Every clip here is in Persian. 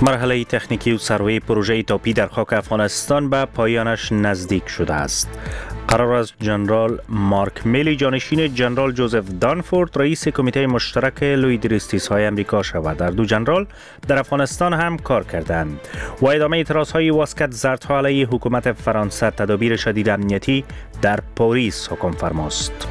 مرحله تکنیکی و سروی پروژه تاپی در خاک افغانستان به پایانش نزدیک شده است. قرار است جنرال مارک میلی جانشین جنرال جوزف دانفورد رئیس کمیته مشترک لویدریستیس‌های امریکا شود. در دو جنرال در افغانستان هم کار کردند. و ادامه اعتراض‌های واسکت زردها علیه حکومت فرانسه، تدابیر شدید امنیتی در پاریس حکم فرماست.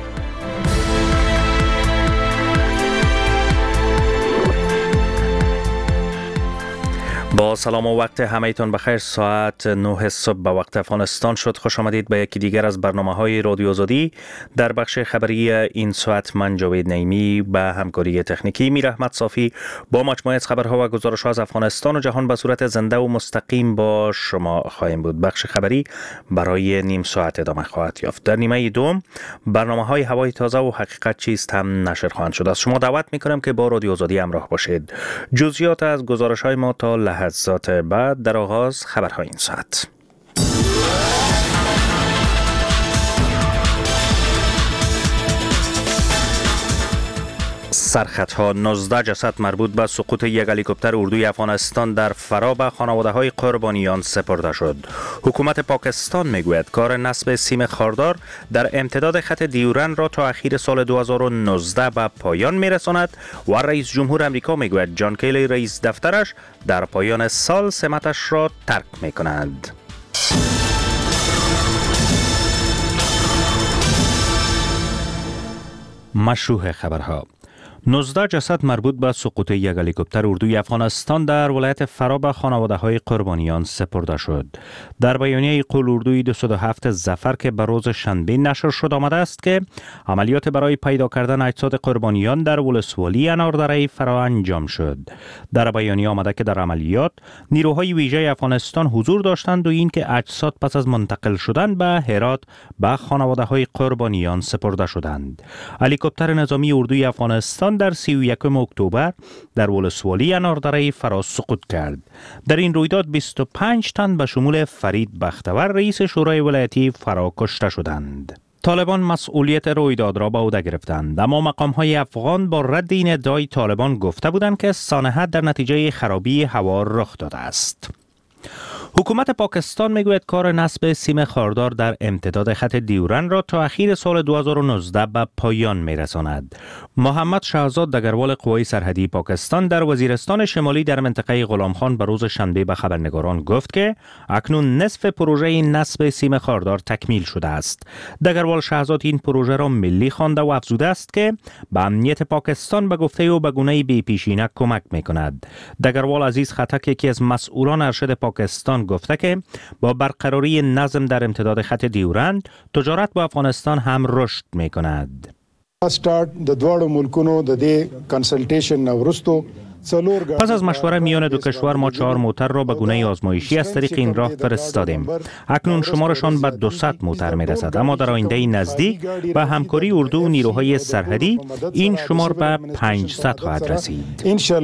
با سلام و وقت همه‌تان بخیر. ساعت 9 صبح به وقت افغانستان شد. خوش آمدید به یکی دیگر از برنامه‌های رادیو آزادی. در بخش خبری این ساعت من جاوید نعیمی به همکاری تکنیکی میر احمد صافی با مجموعه از خبرها و گزارش‌ها از افغانستان و جهان به صورت زنده و مستقیم با شما خواهیم بود. بخش خبری برای نیم ساعت ادامه خواهد یافت. در نیمه دوم برنامه‌های هوای تازه و حقیقت چیست هم نشر خواهند شد. از شما دعوت می‌کنم که با رادیو آزادی همراه باشید. جزئیات از گزارش‌های ما تا لحظات بعد. در آغاز خبرهای این ساعت. سرخطها 19 جسد مربوط به سقوط یک هلیکوپتر اردوی افغانستان در فرا به خانواده‌های قربانیان سپرده شد. حکومت پاکستان میگوید کار نصب سیم خاردار در امتداد خط دیورن را تا اخیر سال 2019 به پایان میرساند و رئیس جمهور امریکا میگوید جان کیلی رئیس دفترش در پایان سال سمتش را ترک میکند. مشروع خبرها. 19 جسد مربوط به سقوط یک هلیکوپتر اردوی افغانستان در ولایت فرا به خانواده‌های قربانیان سپرده شد. در بیانیه قول اردوی 207 ظفر که به روز شنبه نشر شد آمده است که عملیات برای پیدا کردن اجساد قربانیان در ولسوالی اناردره فرا انجام شد. در بیانیه آمده که در عملیات نیروهای ویژه افغانستان حضور داشتند و اینکه اجساد پس از منتقل شدن به هرات به خانواده‌های قربانیان سپرده شدند. هلیکوپتر نظامی اردوی افغانستان در 31 اکتبر در ولسوالی اناردره فرا سقوط کرد. در این رویداد 25 تن به شمول فرید بختور رئیس شورای ولایتی فرا کشته شدند. طالبان مسئولیت رویداد را به عهده گرفتند، اما مقام‌های افغان با رد این ادعای طالبان گفته بودند که سانحه در نتیجه خرابی هوا رخ داده است. حکومت پاکستان میگوید کار نصب سیم خاردار در امتداد خط دیورن را تا اخیر سال 2019 به پایان میرساند. محمد شهزاد دگروال قوای سرحدی پاکستان در وزیرستان شمالی در منطقه غلامخان به روز شنبه به خبرنگاران گفت که اکنون نصف پروژه نصب سیم خاردار تکمیل شده است. دگروال شهزاد این پروژه را ملی خوانده و افزوده است که به امنیت پاکستان به گفته او به گونه بی‌پیشینه کمک میکند. دگروال عزیز خطک یکی از مسئولان ارشد پاکستان گفته که با برقراری نظم در امتداد خط دیورن تجارت با افغانستان هم رشد می کند. پس از مشوره میان دو کشور ما 4 موتر را به گونه آزمایشی از طریق این راه فرستادیم. اکنون شمارشان به 200 موتر می رسد، اما در آینده نزدیک به همکاری اردو و نیروهای سرحدی این شمار به 500 خواهد رسید.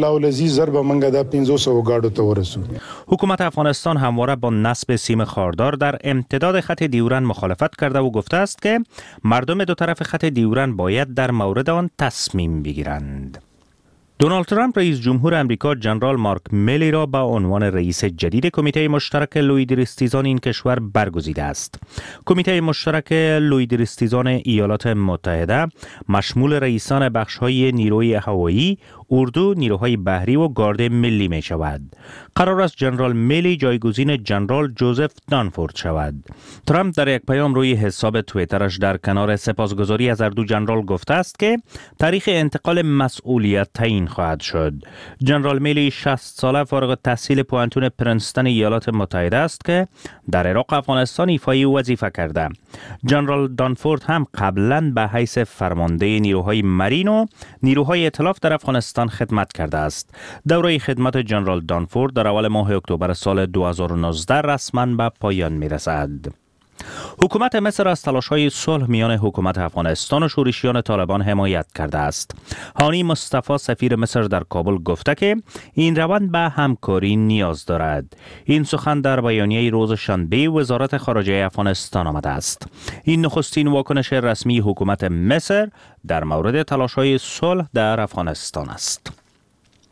حکومت افغانستان همواره با نصب سیم خاردار در امتداد خط دیورن مخالفت کرده و گفته است که مردم دو طرف خط دیورن باید در مورد آن تصمیم بگیرند. دونالد ترامپ رئیس جمهور امریکا جنرال مارک میلی را به عنوان رئیس جدید کمیته مشترک لویدریستیزان این کشور برگزیده است. کمیته مشترک لویدریستیزان ایالات متحده مشمول رئیسان بخش‌های نیروی هوایی، اردو، نیروهای بحری و گارد ملی می شود. قرار است جنرال میلی جایگزین جنرال جوزف دانفورد شود. ترامپ در یک پیام روی حساب توییترش در کنار سپاسگزاری از هر دو جنرال گفته است که تاریخ انتقال مسئولیت تعیین خواهد شد. جنرال میلی 60 ساله فارغ التحصیل پوانتون پرنستون ایالات متحده است که در عراق افغانستان ایفای وظیفه کرده. جنرال دانفورد هم قبلا به حیث فرمانده نیروهای مرین و نیروهای ائتلاف در افغانستان خدمت کرده است. دوره خدمت جنرال دانفورد در اول ماه اکتبر سال 2019 رسما به پایان می‌رسد. حکومت مصر از تلاش‌های صلح میان حکومت افغانستان و شورشیان طالبان حمایت کرده است. هانی مصطفی سفیر مصر در کابل گفته که این روند به همکاری نیاز دارد. این سخن در بیانیه روز شنبه وزارت خارجه افغانستان آمده است. این نخستین واکنش رسمی حکومت مصر در مورد تلاش‌های صلح در افغانستان است.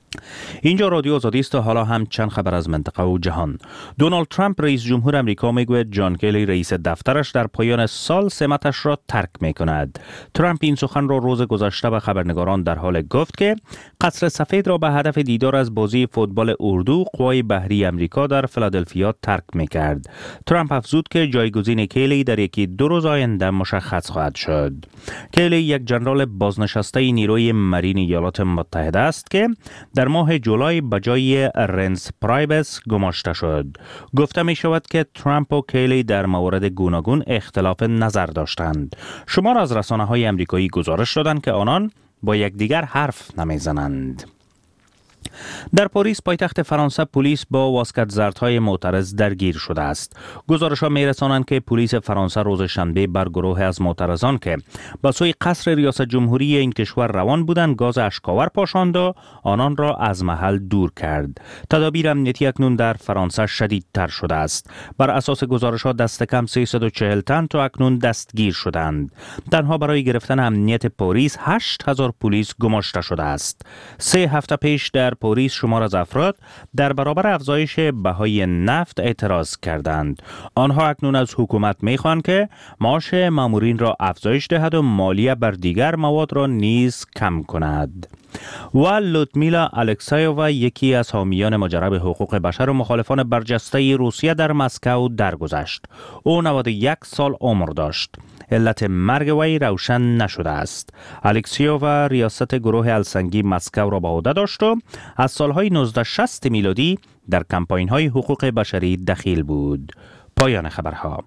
اینجا رادیو آزادی است و حالا هم چند خبر از منطقه و جهان. دونالد ترامپ رئیس جمهور امریکا میگوید جان کلی رئیس دفترش در پایان سال سمتش را ترک میکند. ترامپ این سخن را روز گذشته به خبرنگاران در حال گفت که قصر سفید را به هدف دیدار از بازی فوتبال اردو قوای بحری امریکا در فیلادلفیا ترک میکرد. ترامپ افزود که جایگزین کلی در یکی دو روز آینده مشخص خواهد شد. کلی یک ژنرال بازنشسته نیروی مرین ایالات متحده است که در ماه جولای به جای رنس پرایبس گماشته شد. گفته می شود که ترامپ و کیلی در موارد گوناگون اختلاف نظر داشتند. شمار از رسانه‌های آمریکایی گزارش دادند که آنان با یکدیگر حرف نمیزنند. در پاریس پایتخت فرانسه پلیس با واسکت زردهای معترض درگیر شده است. گزارش‌ها می‌رسانند که پلیس فرانسه روز شنبه بر گروه از معترضان که به سوی قصر ریاست جمهوری این کشور روان بودند گاز اشک‌آور پاشاند و آنان را از محل دور کرد. تدابیر امنیتی اکنون در فرانسه شدیدتر شده است. بر اساس گزارش‌ها دست کم 340 تن تا اکنون دستگیر شدند. تنها برای گرفتن امنیت پاریس 8000 پلیس گماشته شده است. 3 هفته پیش در پاریس شمار از افراد در برابر افزایش بهای نفت اعتراض کردند. آنها اکنون از حکومت می‌خواهند که معاش مامورین را افزایش دهد و مالیه بر دیگر مواد را نیز کم کند. و لودمیلا الکسایووا یکی از حامیان مجرب حقوق بشر و مخالفان برجسته روسیه در مسکو درگذشت. او 91 سال عمر داشت. علت مرگ وی روشن نشده است. الکسایووا ریاست گروه السنگی مسکو را به عهده داشت و از سالهای 1960 میلادی در کمپاین‌های حقوق بشری دخیل بود. پایان خبرها.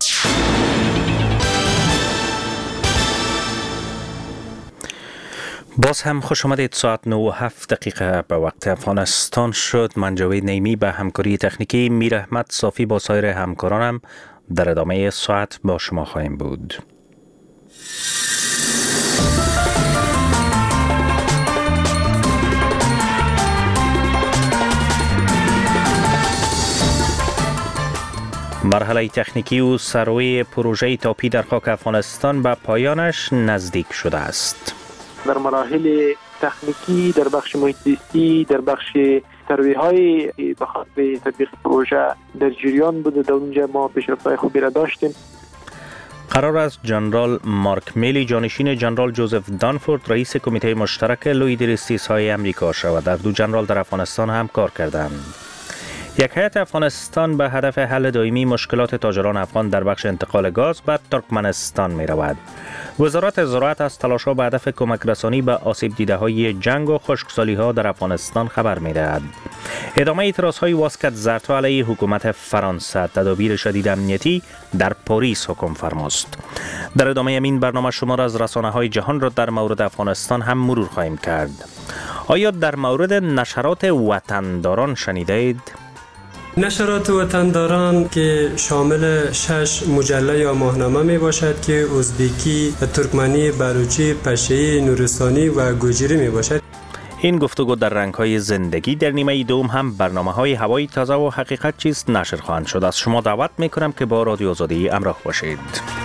باز هم خوش آمدید. ساعت 9:07 به وقت افغانستان شد. من جاوید نیمی به همکاری تکنیکی میر احمد صافی با سایر همکارانم در ادامه ساعت با شما خواهیم بود. مرحله تکنیکی و سروی پروژه تاپی در خاک افغانستان به پایانش نزدیک شده است. در مراحل تکنیکی، در بخش محیط زیستی، در بخش سروی‌های به تطبیق پروژه در جریان بوده. در اونجا ما پیشرفت‌های خوبی را داشتیم. قرار است جنرال مارک میلی جانشین جنرال جوزف دانفورد رئیس کمیته مشترک لوید ریستیس‌های امریکا شود. در دو جنرال در افغانستان هم کار کردند. یک هیئت افغانستان به هدف حل دائمی مشکلات تاجران افغان در بخش انتقال گاز به ترکمنستان می رود. وزارت زراعت از تلاش‌ها به هدف کمک رسانی به آسیب دیده‌های جنگ و خشکسالی‌ها در افغانستان خبر می‌دهد. ادامه اعتراض‌های واسکت زردها علیه حکومت فرانسه، تدابیر شدید امنیتی در پاریس حکم فرماست. در ادامه این برنامه شمار از رسانه‌های جهان را در مورد افغانستان هم مرور خواهیم کرد. آیا در مورد نشرات وطنداران شنیدید؟ نشرات وطنداران که شامل 6 مجله یا ماهنامه می باشد که ازبکی، ترکمنی، بلوچی، پشتویی، نورستانی و گوجری می باشد. این گفتگو در رنگ‌های زندگی در نیمه دوم هم برنامه‌های هوای تازه و حقیقت چیست نشر خواهند شد. از شما دعوت می‌کنم که با رادیو آزادی همراه باشید.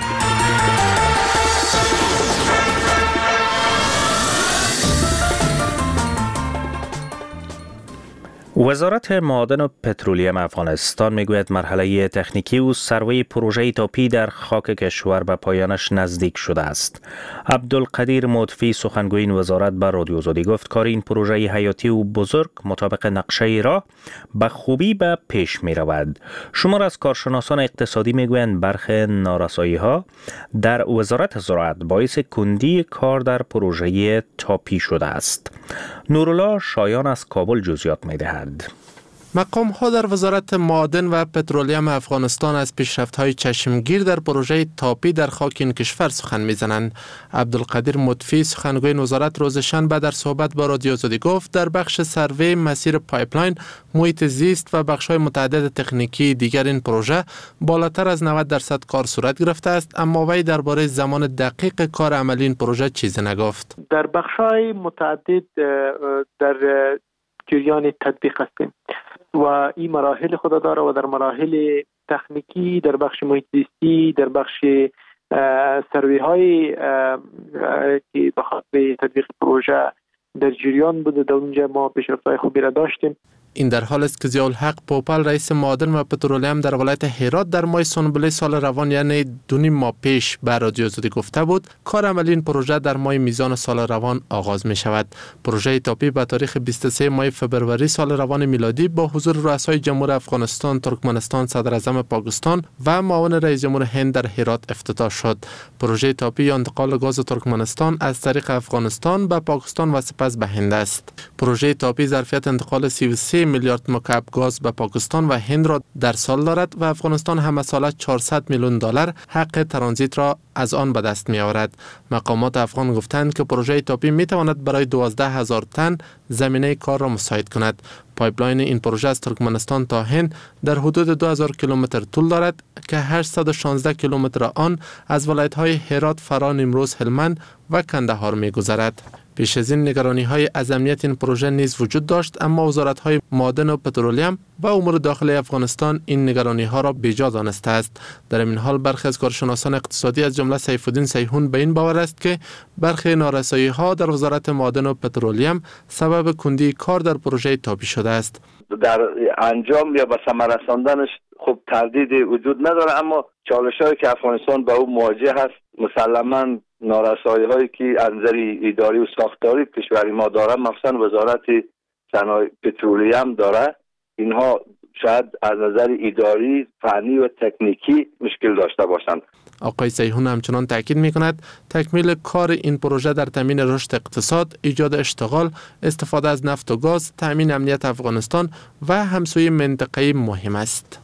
وزارت معادن و پترولیم افغانستان میگوید مرحله تکنیکی و سروی پروژه تاپی در خاک کشور به پایانش نزدیک شده است. عبدالقدیر مطفی سخنگوی این وزارت به رادیو آزادی گفت کار این پروژه حیاتی و بزرگ مطابق نقشه راه به خوبی به پیش می رود. شمار از کارشناسان اقتصادی میگویند برخی نارسایی‌ها در وزارت زراعت باعث کندی کار در پروژه تاپی شده است. نورالله شایان از کابل جزئیات می‌دهد. مقام ها در وزارت معادن و پترولیم افغانستان از پیشرفت های چشمگیر در پروژه تاپی در خاک این کشور سخن میزنند. عبدالقدیر مطفی سخنگوی وزارت روز شنبه در صحبت با رادیو آزادی گفت در بخش سروی مسیر پایپلاین، محیط زیست و بخش های متعدد تکنیکی دیگر این پروژه بالاتر از 90% کار صورت گرفته است، اما وی درباره زمان دقیق کار عملی این پروژه چیزی نگفت. در بخش های متعدد در جریان تطبیق هستیم و این مراحل خود داره و در مراحل تکنیکی، در بخش محیط زیستی، در بخش سروی های که بخاطر تطبیق پروژه در جریان بوده. در اونجا ما پیشرفت‌های خوبی را داشتیم. این در حال است که ضیاءالحق پوپل رئیس معادن و پترولیم در ولایت هرات در ماه سنبله سال روان یعنی 2.5 ماه پیش به رادیو آزادی گفته بود کار عملی این پروژه در ماه میزان سال روان آغاز می شود. پروژه تاپی به تاریخ 23 ماه فوریه سال روان میلادی با حضور رؤسای جمهور افغانستان، ترکمنستان، صدر اعظم پاکستان و معاون رئیس جمهور هند در هرات افتتاح شد. پروژه تاپی یا انتقال گاز ترکمنستان از طریق افغانستان به پاکستان و سپس به هند است. پروژه تاپی ظرفیت انتقال 33 میلیارد مکعب گاز به پاکستان و هند را در سال دارد و افغانستان هم ساله 400 میلیون دلار حق ترانزیت را از آن به دست می آورد. مقامات افغان گفتند که پروژه تاپی می تواند برای 12,000 تن زمینه کار را مساعد کند. پایپلاین این پروژه از ترکمنستان تا هند در حدود 2000 کیلومتر طول دارد که 816 کیلومتر آن از ولایت‌های هرات، فرا، نیمروز، هلمند و کندهار می‌گذرد. پیش از این نگرانی‌های از امنیت این پروژه نیز وجود داشت، اما وزارت‌های معادن و پترولیم و امور داخلی افغانستان این نگرانی‌ها را بیجا دانسته است. در این حال برخی از کارشناسان اقتصادی از جمله سیف الدین سیحون به این باور است که برخی نارسایی‌ها در وزارت معادن و پترولیم سبب کندی کار در پروژه تاپی شده است. در انجام یا به ثمر رساندنش خب تردید وجود نداره، اما چالش‌هایی که افغانستان به او مواجه است مسلماً نارسایی‌هایی که از نظر اداری و ساختاری کشور ما داره، مثلا وزارت صنایع پترولیم داره، اینها شاید از نظر اداری، فنی و تکنیکی مشکل داشته باشند. آقای سیحون همچنان تاکید می‌کند تکمیل کار این پروژه در تامین رشد اقتصاد، ایجاد اشتغال، استفاده از نفت و گاز، تامین امنیت افغانستان و همسایه منطقه‌ای مهم است.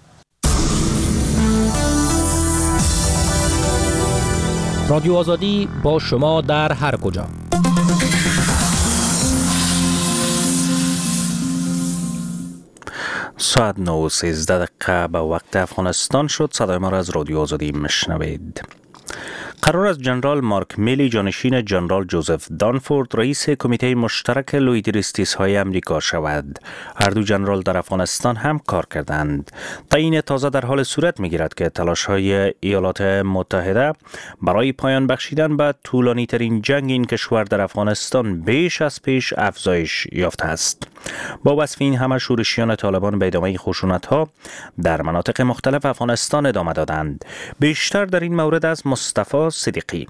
رادیو آزادی با شما در هر کجا. ساعت 9:13 به وقت افغانستان شد. صدای ما را از رادیو آزادی میشنوید. قرار است جنرال مارک میلی جانشین جنرال جوزف دانفورد رئیس کمیته مشترک لویدریستیس‌های امریکا شود. هر دو جنرال در افغانستان هم کار کردند. تعیین تازه در حال صورت می‌گیرد که تلاش‌های ایالات متحده برای پایان بخشیدن به طولانی‌ترین جنگ این کشور در افغانستان بیش از پیش افزایش یافته است. با وصف این همه شورشیان طالبان به ادامه خشونت‌ها در مناطق مختلف افغانستان ادامه دادند. بیشتر در این مورد از مصطفی صدیقی.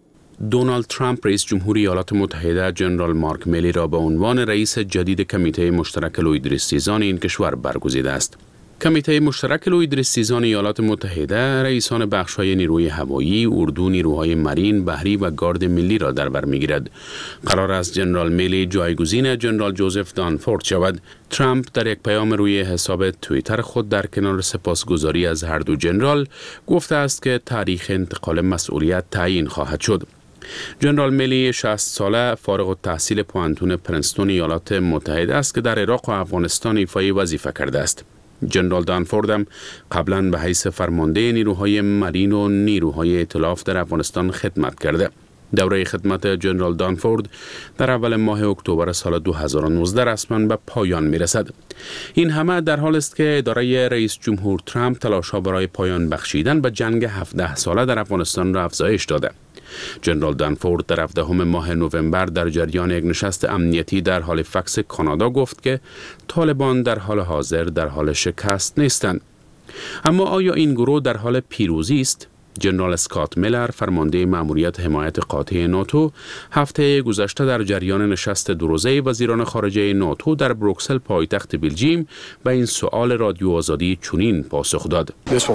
دونالد ترامپ رئیس جمهوری ایالات متحده جنرال مارک میلی را به عنوان رئیس جدید کمیته مشترک لویدریستیزان این کشور برگزیده است. کمیته مشترک لویدریستیزان ایالات متحده رئیسان بخش‌های نیروی هوایی، اردو، نیروهای مرین، بحری و گارد ملی را در بر می‌گیرد. قرار است جنرال میلی جایگزین جنرال جوزف دانفورد شود. ترامپ در یک پیام روی حساب توییتر خود در کنار سپاسگزاری از هر دو جنرال گفته است که تاریخ انتقال مسئولیت تعیین خواهد شد. جنرال میلی 60 ساله فارغ التحصیل پوانتون پرنستون ایالات متحده است که در عراق و افغانستان ایفای وظیفه کرده است. جنرال دانفورد هم قبلا به حیث فرمانده نیروهای مرین و نیروهای ائتلاف در افغانستان خدمت کرده. دوره خدمت جنرال دانفورد در اول ماه اکتبر سال 2019 رسما به پایان میرسد. این همه در حال است که اداره رئیس جمهور ترامپ تلاش‌ها برای پایان بخشیدن به جنگ 17 ساله در افغانستان را افزایش داده. جنرال دانفورد در 17 ماه نوامبر در جریان یک نشست امنیتی در هالیفکس کانادا گفت که طالبان در حال حاضر در حال شکست نیستند. اما آیا این گروه در حال پیروزی است؟ جنرال اسکات میلر فرمانده مأموریت حمایت قاطع ناتو هفته گذشته در جریان نشست دو روزه وزیران خارجه ناتو در بروکسل پایتخت بلژیم به این سؤال رادیو آزادی چنین پاسخ داد.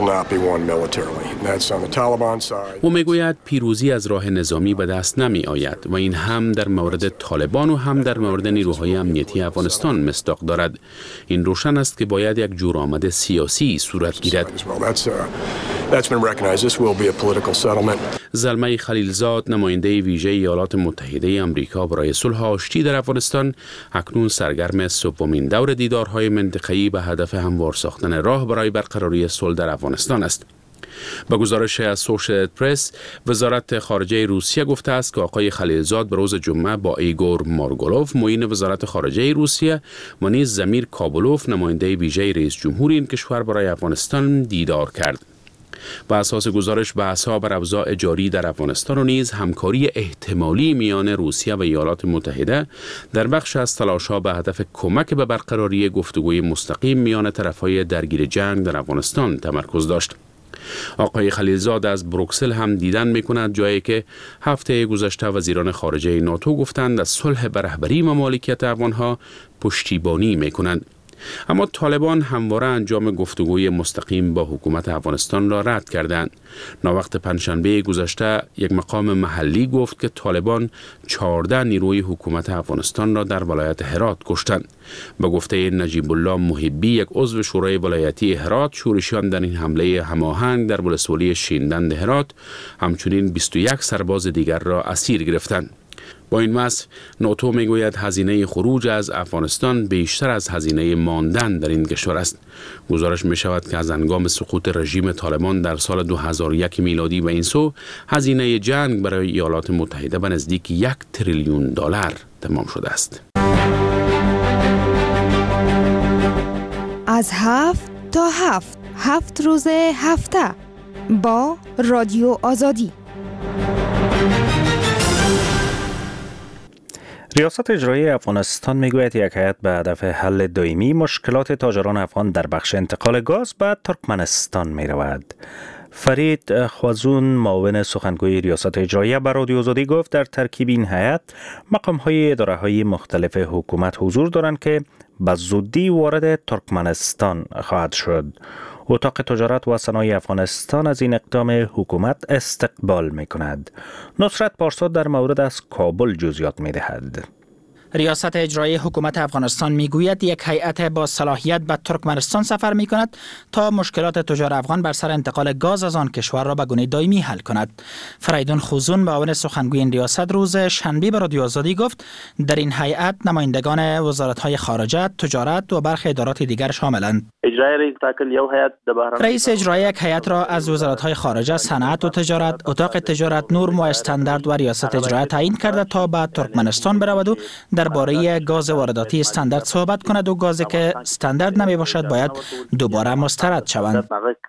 او میگوید پیروزی از راه نظامی به دست نمی آید و این هم در مورد طالبان و هم در مورد نیروهای امنیتی افغانستان مصداق دارد. این روشن است که باید یک جورآمد سیاسی صورت گیرد. زلمه خلیلزاد نماینده ویژه ایالات متحده آمریکا برای صلح و آشتی در افغانستان اکنون سرگرم سومین دور دیدارهای منطقه‌ای به هدف هموار ساختن راه برای برقراری صلح در افغانستان است. با گزارش اسوشییتد پرس، وزارت خارجه روسیه گفته است که آقای خلیلزاد به روز جمعه با ایگور مارگولوف معین وزارت خارجه روسیه و نیز زمیر کابولوف نماینده ویژه رئیس جمهور این کشور برای افغانستان دیدار کرد. بر اساس گزارش بحث‌ها بر اوضاع جاری در افغانستان و نیز همکاری احتمالی میان روسیه و ایالات متحده در بخش از تلاش‌ها به هدف کمک به برقراری گفتگوی مستقیم میان طرف‌های درگیر جنگ در افغانستان تمرکز داشت. آقای خلیلزاد از بروکسل هم دیدن می‌کند جایی که هفته گذشته وزیران خارجه ناتو گفتند از صلح به رهبری مملکت افغان‌ها پشتیبانی می‌کنند. اما طالبان همواره انجام گفتگوی مستقیم با حکومت افغانستان را رد کردند. ناوقت پنجشنبه گذشته یک مقام محلی گفت که طالبان 14 نیروی حکومت افغانستان را در ولایت هرات کشتند. به گفته نجیب الله محبی، یک عضو شورای ولایتی هرات، شورشیان در این حمله هماهنگ در ولسوالی شیندند هرات همچنین 21 سرباز دیگر را اسیر گرفتند. با این وصف ناتو میگوید هزینه خروج از افغانستان بیشتر از هزینه ماندن در این کشور است. گزارش می شود که از هنگام سقوط رژیم طالبان در سال 2001 میلادی به این سو هزینه جنگ برای ایالات متحده به نزدیک 1 تریلیون دلار تمام شده است. از 7 تا 7 روز هفته با رادیو آزادی. ریاست اجرایی افغانستان میگوید یک هیئت به هدف حل دائمی مشکلات تاجران افغان در بخش انتقال گاز به ترکمنستان می رود. فرید خوازون، معاون سخنگوی ریاست اجرایی، به رادیو آزادی گفت در ترکیب این هیئت مقام‌های اداره‌های مختلف حکومت حضور دارند که به زودی وارد ترکمنستان خواهد شد. اتاق تجارت و صنایع افغانستان از این اقدام حکومت استقبال می کند. نصرت پارسا در مورد از کابل جزئیات می دهد. ریاست اجرایی حکومت افغانستان میگوید یک هیئت با صلاحیت به ترکمنستان سفر می کند تا مشکلات تجار افغان بر سر انتقال گاز از آن کشور را به گونه دائمی حل کند. فریدون خوزون، معاون سخنگوی این ریاست، روز شنبه به رادیو آزادی گفت در این هیئت نمایندگان وزارت‌های خارجه، تجارت و برخی ادارات دیگر شاملند. رئیس اجرایی یک هیئت را از وزارت‌های خارجه، صنعت و تجارت، اتاق تجارت، نرم و استاندارد و ریاست اجرایی تعیین کرده تا به ترکمنستان برود و درباره گاز وارداتی استاندارد صحبت کند و گازی که استاندارد نمی باشد باید دوباره مسترد شوند.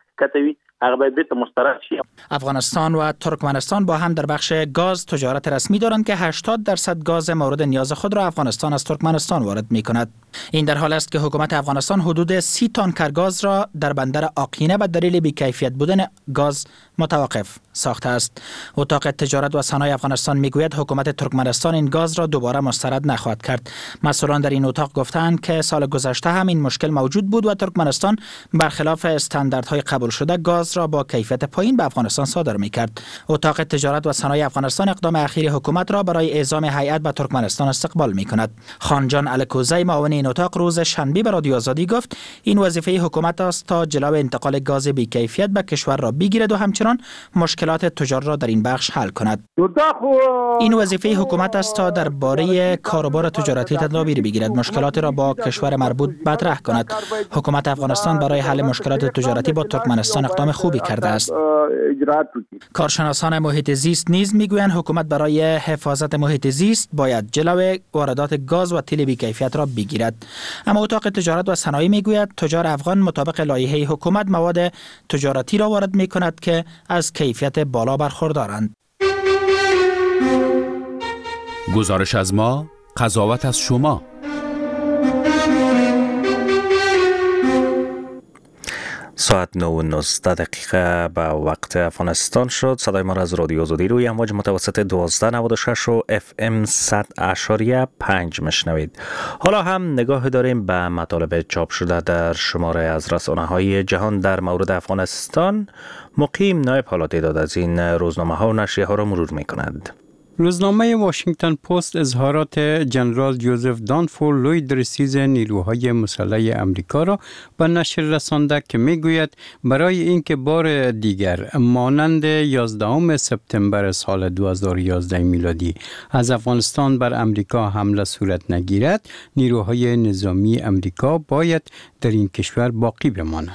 افغانستان و ترکمنستان با هم در بخش گاز تجارت رسمی دارند که 80% گاز مورد نیاز خود را افغانستان از ترکمنستان وارد می کند. این در حال است که حکومت افغانستان حدود 30 تانکر گاز را در بندر آقینه به دلیل بی‌کیفیت بودن گاز متوقف ساخته است. اتاق تجارت و صنایع افغانستان میگوید حکومت ترکمنستان این گاز را دوباره مسترد نخواهد کرد. مسئولان در این اتاق گفتند که سال گذشته هم این مشکل موجود بود و ترکمنستان برخلاف استانداردهای قبول شده گاز را با کیفیت پایین به افغانستان صادر می‌کرد. اتاق تجارت و صنایع افغانستان اقدام اخیر حکومت را برای اعزام هیئت به ترکمنستان استقبال می‌کند. خانجان الکوزی، معاون این اتاق، روز شنبه به رادیو آزادی گفت این وظیفه حکومت است تا جلوی انتقال گاز بی‌کیفیت به کشور را بگیرد و همچنین مشکلات تجار را در این بخش حل کند. این وظیفه حکومت است تا درباره کاروبار تجارتی تدابیر بگیرد، مشکلات را با کشور مربوط مطرح کند. حکومت افغانستان برای حل مشکلات تجارتی با ترکمنستان اقدام خوبی کرده است. کارشناسان محیط زیست نیز میگویند حکومت برای حفاظت محیط زیست باید جلوی واردات گاز و تیل بی‌کیفیت را بگیرد. اما اتاق تجارت و صنایع میگوید تجار افغان مطابق لایحه حکومت مواد تجارتی را وارد میکند که از کیفیت بالا برخوردارند. گزارش از ما، قضاوت از شما. ساعت 9:19 به وقت افغانستان شد. صدای ما را از رادیو آزادی روی امواج متوسط 1296 و FM 100.5 میشنوید. حالا هم نگاه داریم به مطالب چاپ شده در شماره از رسانه‌های جهان در مورد افغانستان. مقیم نایب حالا تعداد از این روزنامه‌ها و نشریه‌ها را مرور می‌کند. روزنامه واشنگتن پست اظهارات جنرال جوزف دانفور، لوی درسیز نیروهای مسلح امریکا را به نشر رسانده که میگوید برای اینکه بار دیگر مانند 11 سپتامبر سال 2011 میلادی از افغانستان بر امریکا حمله صورت نگیرد، نیروهای نظامی امریکا باید در این کشور باقی بمانند.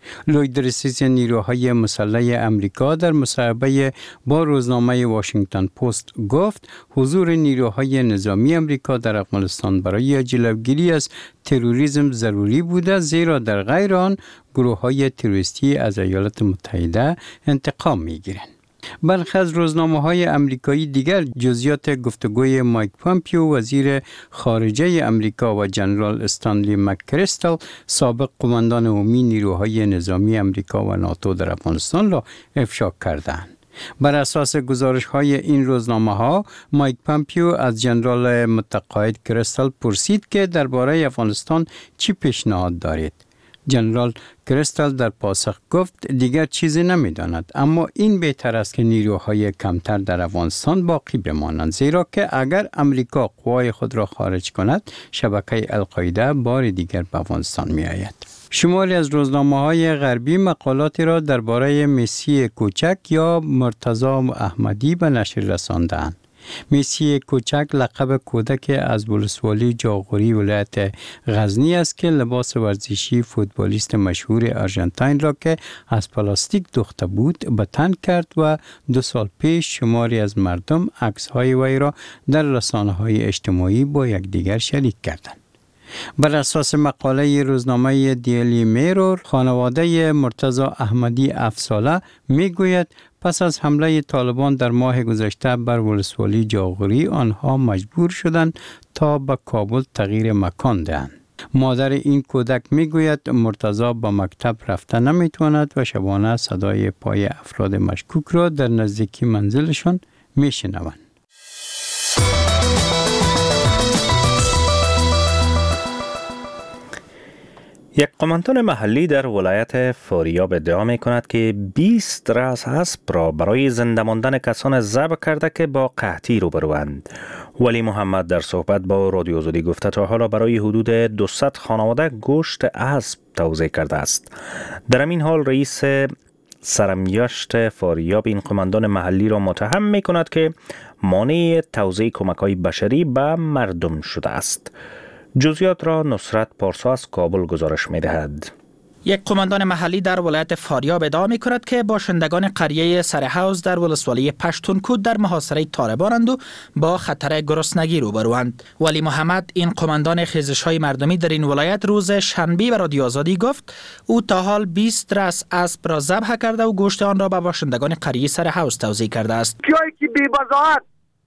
لوید رسیز نیروهای مسلح امریکا در مصاحبه با روزنامه واشنگتن پست گفت حضور نیروهای نظامی امریکا در افغانستان برای جلوگیری از تروریسم ضروری بوده، زیرا در غیر آن گروه‌های تروریستی از ایالات متحده انتقام می‌گیرند. برخی از روزنامه‌های امریکایی دیگر جزئیات گفتگوی مایک پامپیو وزیر خارجه امریکا و جنرال استانلی مک‌کریستال سابق قماندان عمومی نیروهای نظامی امریکا و ناتو در افغانستان را افشا کردند. بر اساس گزارش‌های این روزنامه‌ها مایک پامپیو از جنرال متقاعد کریستال پرسید که درباره افغانستان چی پیشنهاد دارید. جنرال کریستال در پاسخ گفت دیگر چیزی نمی‌داند، اما این بهتر است که نیروهای کمتر در افغانستان باقی بمانند، زیرا که اگر امریکا قوای خود را خارج کند شبکه القاعده بار دیگر به افغانستان می‌آید. شماری از روزنامه‌های غربی مقالاتی را درباره مسی کوچک یا مرتضی احمدی به نشر رساندند. مسی کوچک لقب کودک از ولسوالی جاغوری ولایت غزنی است که لباس ورزشی فوتبالیست مشهور آرژانتین را که از پلاستیک دوخته بود به تن کرد و 2 سال پیش شماری از مردم عکس‌های وی را در رسانه‌های اجتماعی با یکدیگر شریک کردند. بر اساس مقاله روزنامه دیلی میرور، خانواده مرتضی احمدی افساله میگوید پس از حمله طالبان در ماه گذشته بر ولسوالی جاغوری آنها مجبور شدند تا به کابل تغییر مکان دهند. مادر این کودک میگوید مرتضی به مکتب رفته نمیتواند و شبانه صدای پای افراد مشکوک را در نزدیکی منزلشان میشنوند. یک قماندان محلی در ولایت فاریاب ادعا می کند که 20 رأس اسب را برای زنده ماندن کسان ذبح کرده که با قحطی روبروند. ولی محمد در صحبت با رادیو آزادی گفته تا حالا برای حدود 200 خانواده گوشت اسب توزیع کرده است. در همین حال رئیس سرمیاشت فاریاب این قماندان محلی را متهم می کند که مانع توزیع کمک‌های بشری به مردم شده است. جزئیات را نصرت پارسا از کابل گزارش می دهد. یک قماندان محلی در ولایت فاریاب ادعا می کند که باشندگان قریه سرحوض در ولسوالی پشتونکود در محاصره طالبانند و با خطر گرسنگی روبروند. ولی محمد این قماندان خیزش‌های مردمی در این ولایت روز شنبه به رادیو آزادی گفت او تا حال 20 رأس اسب را ذبح کرده و گوشت آن را به باشندگان قریه سرحوض توزیع کرده است. کیایی که بی‌بضاعت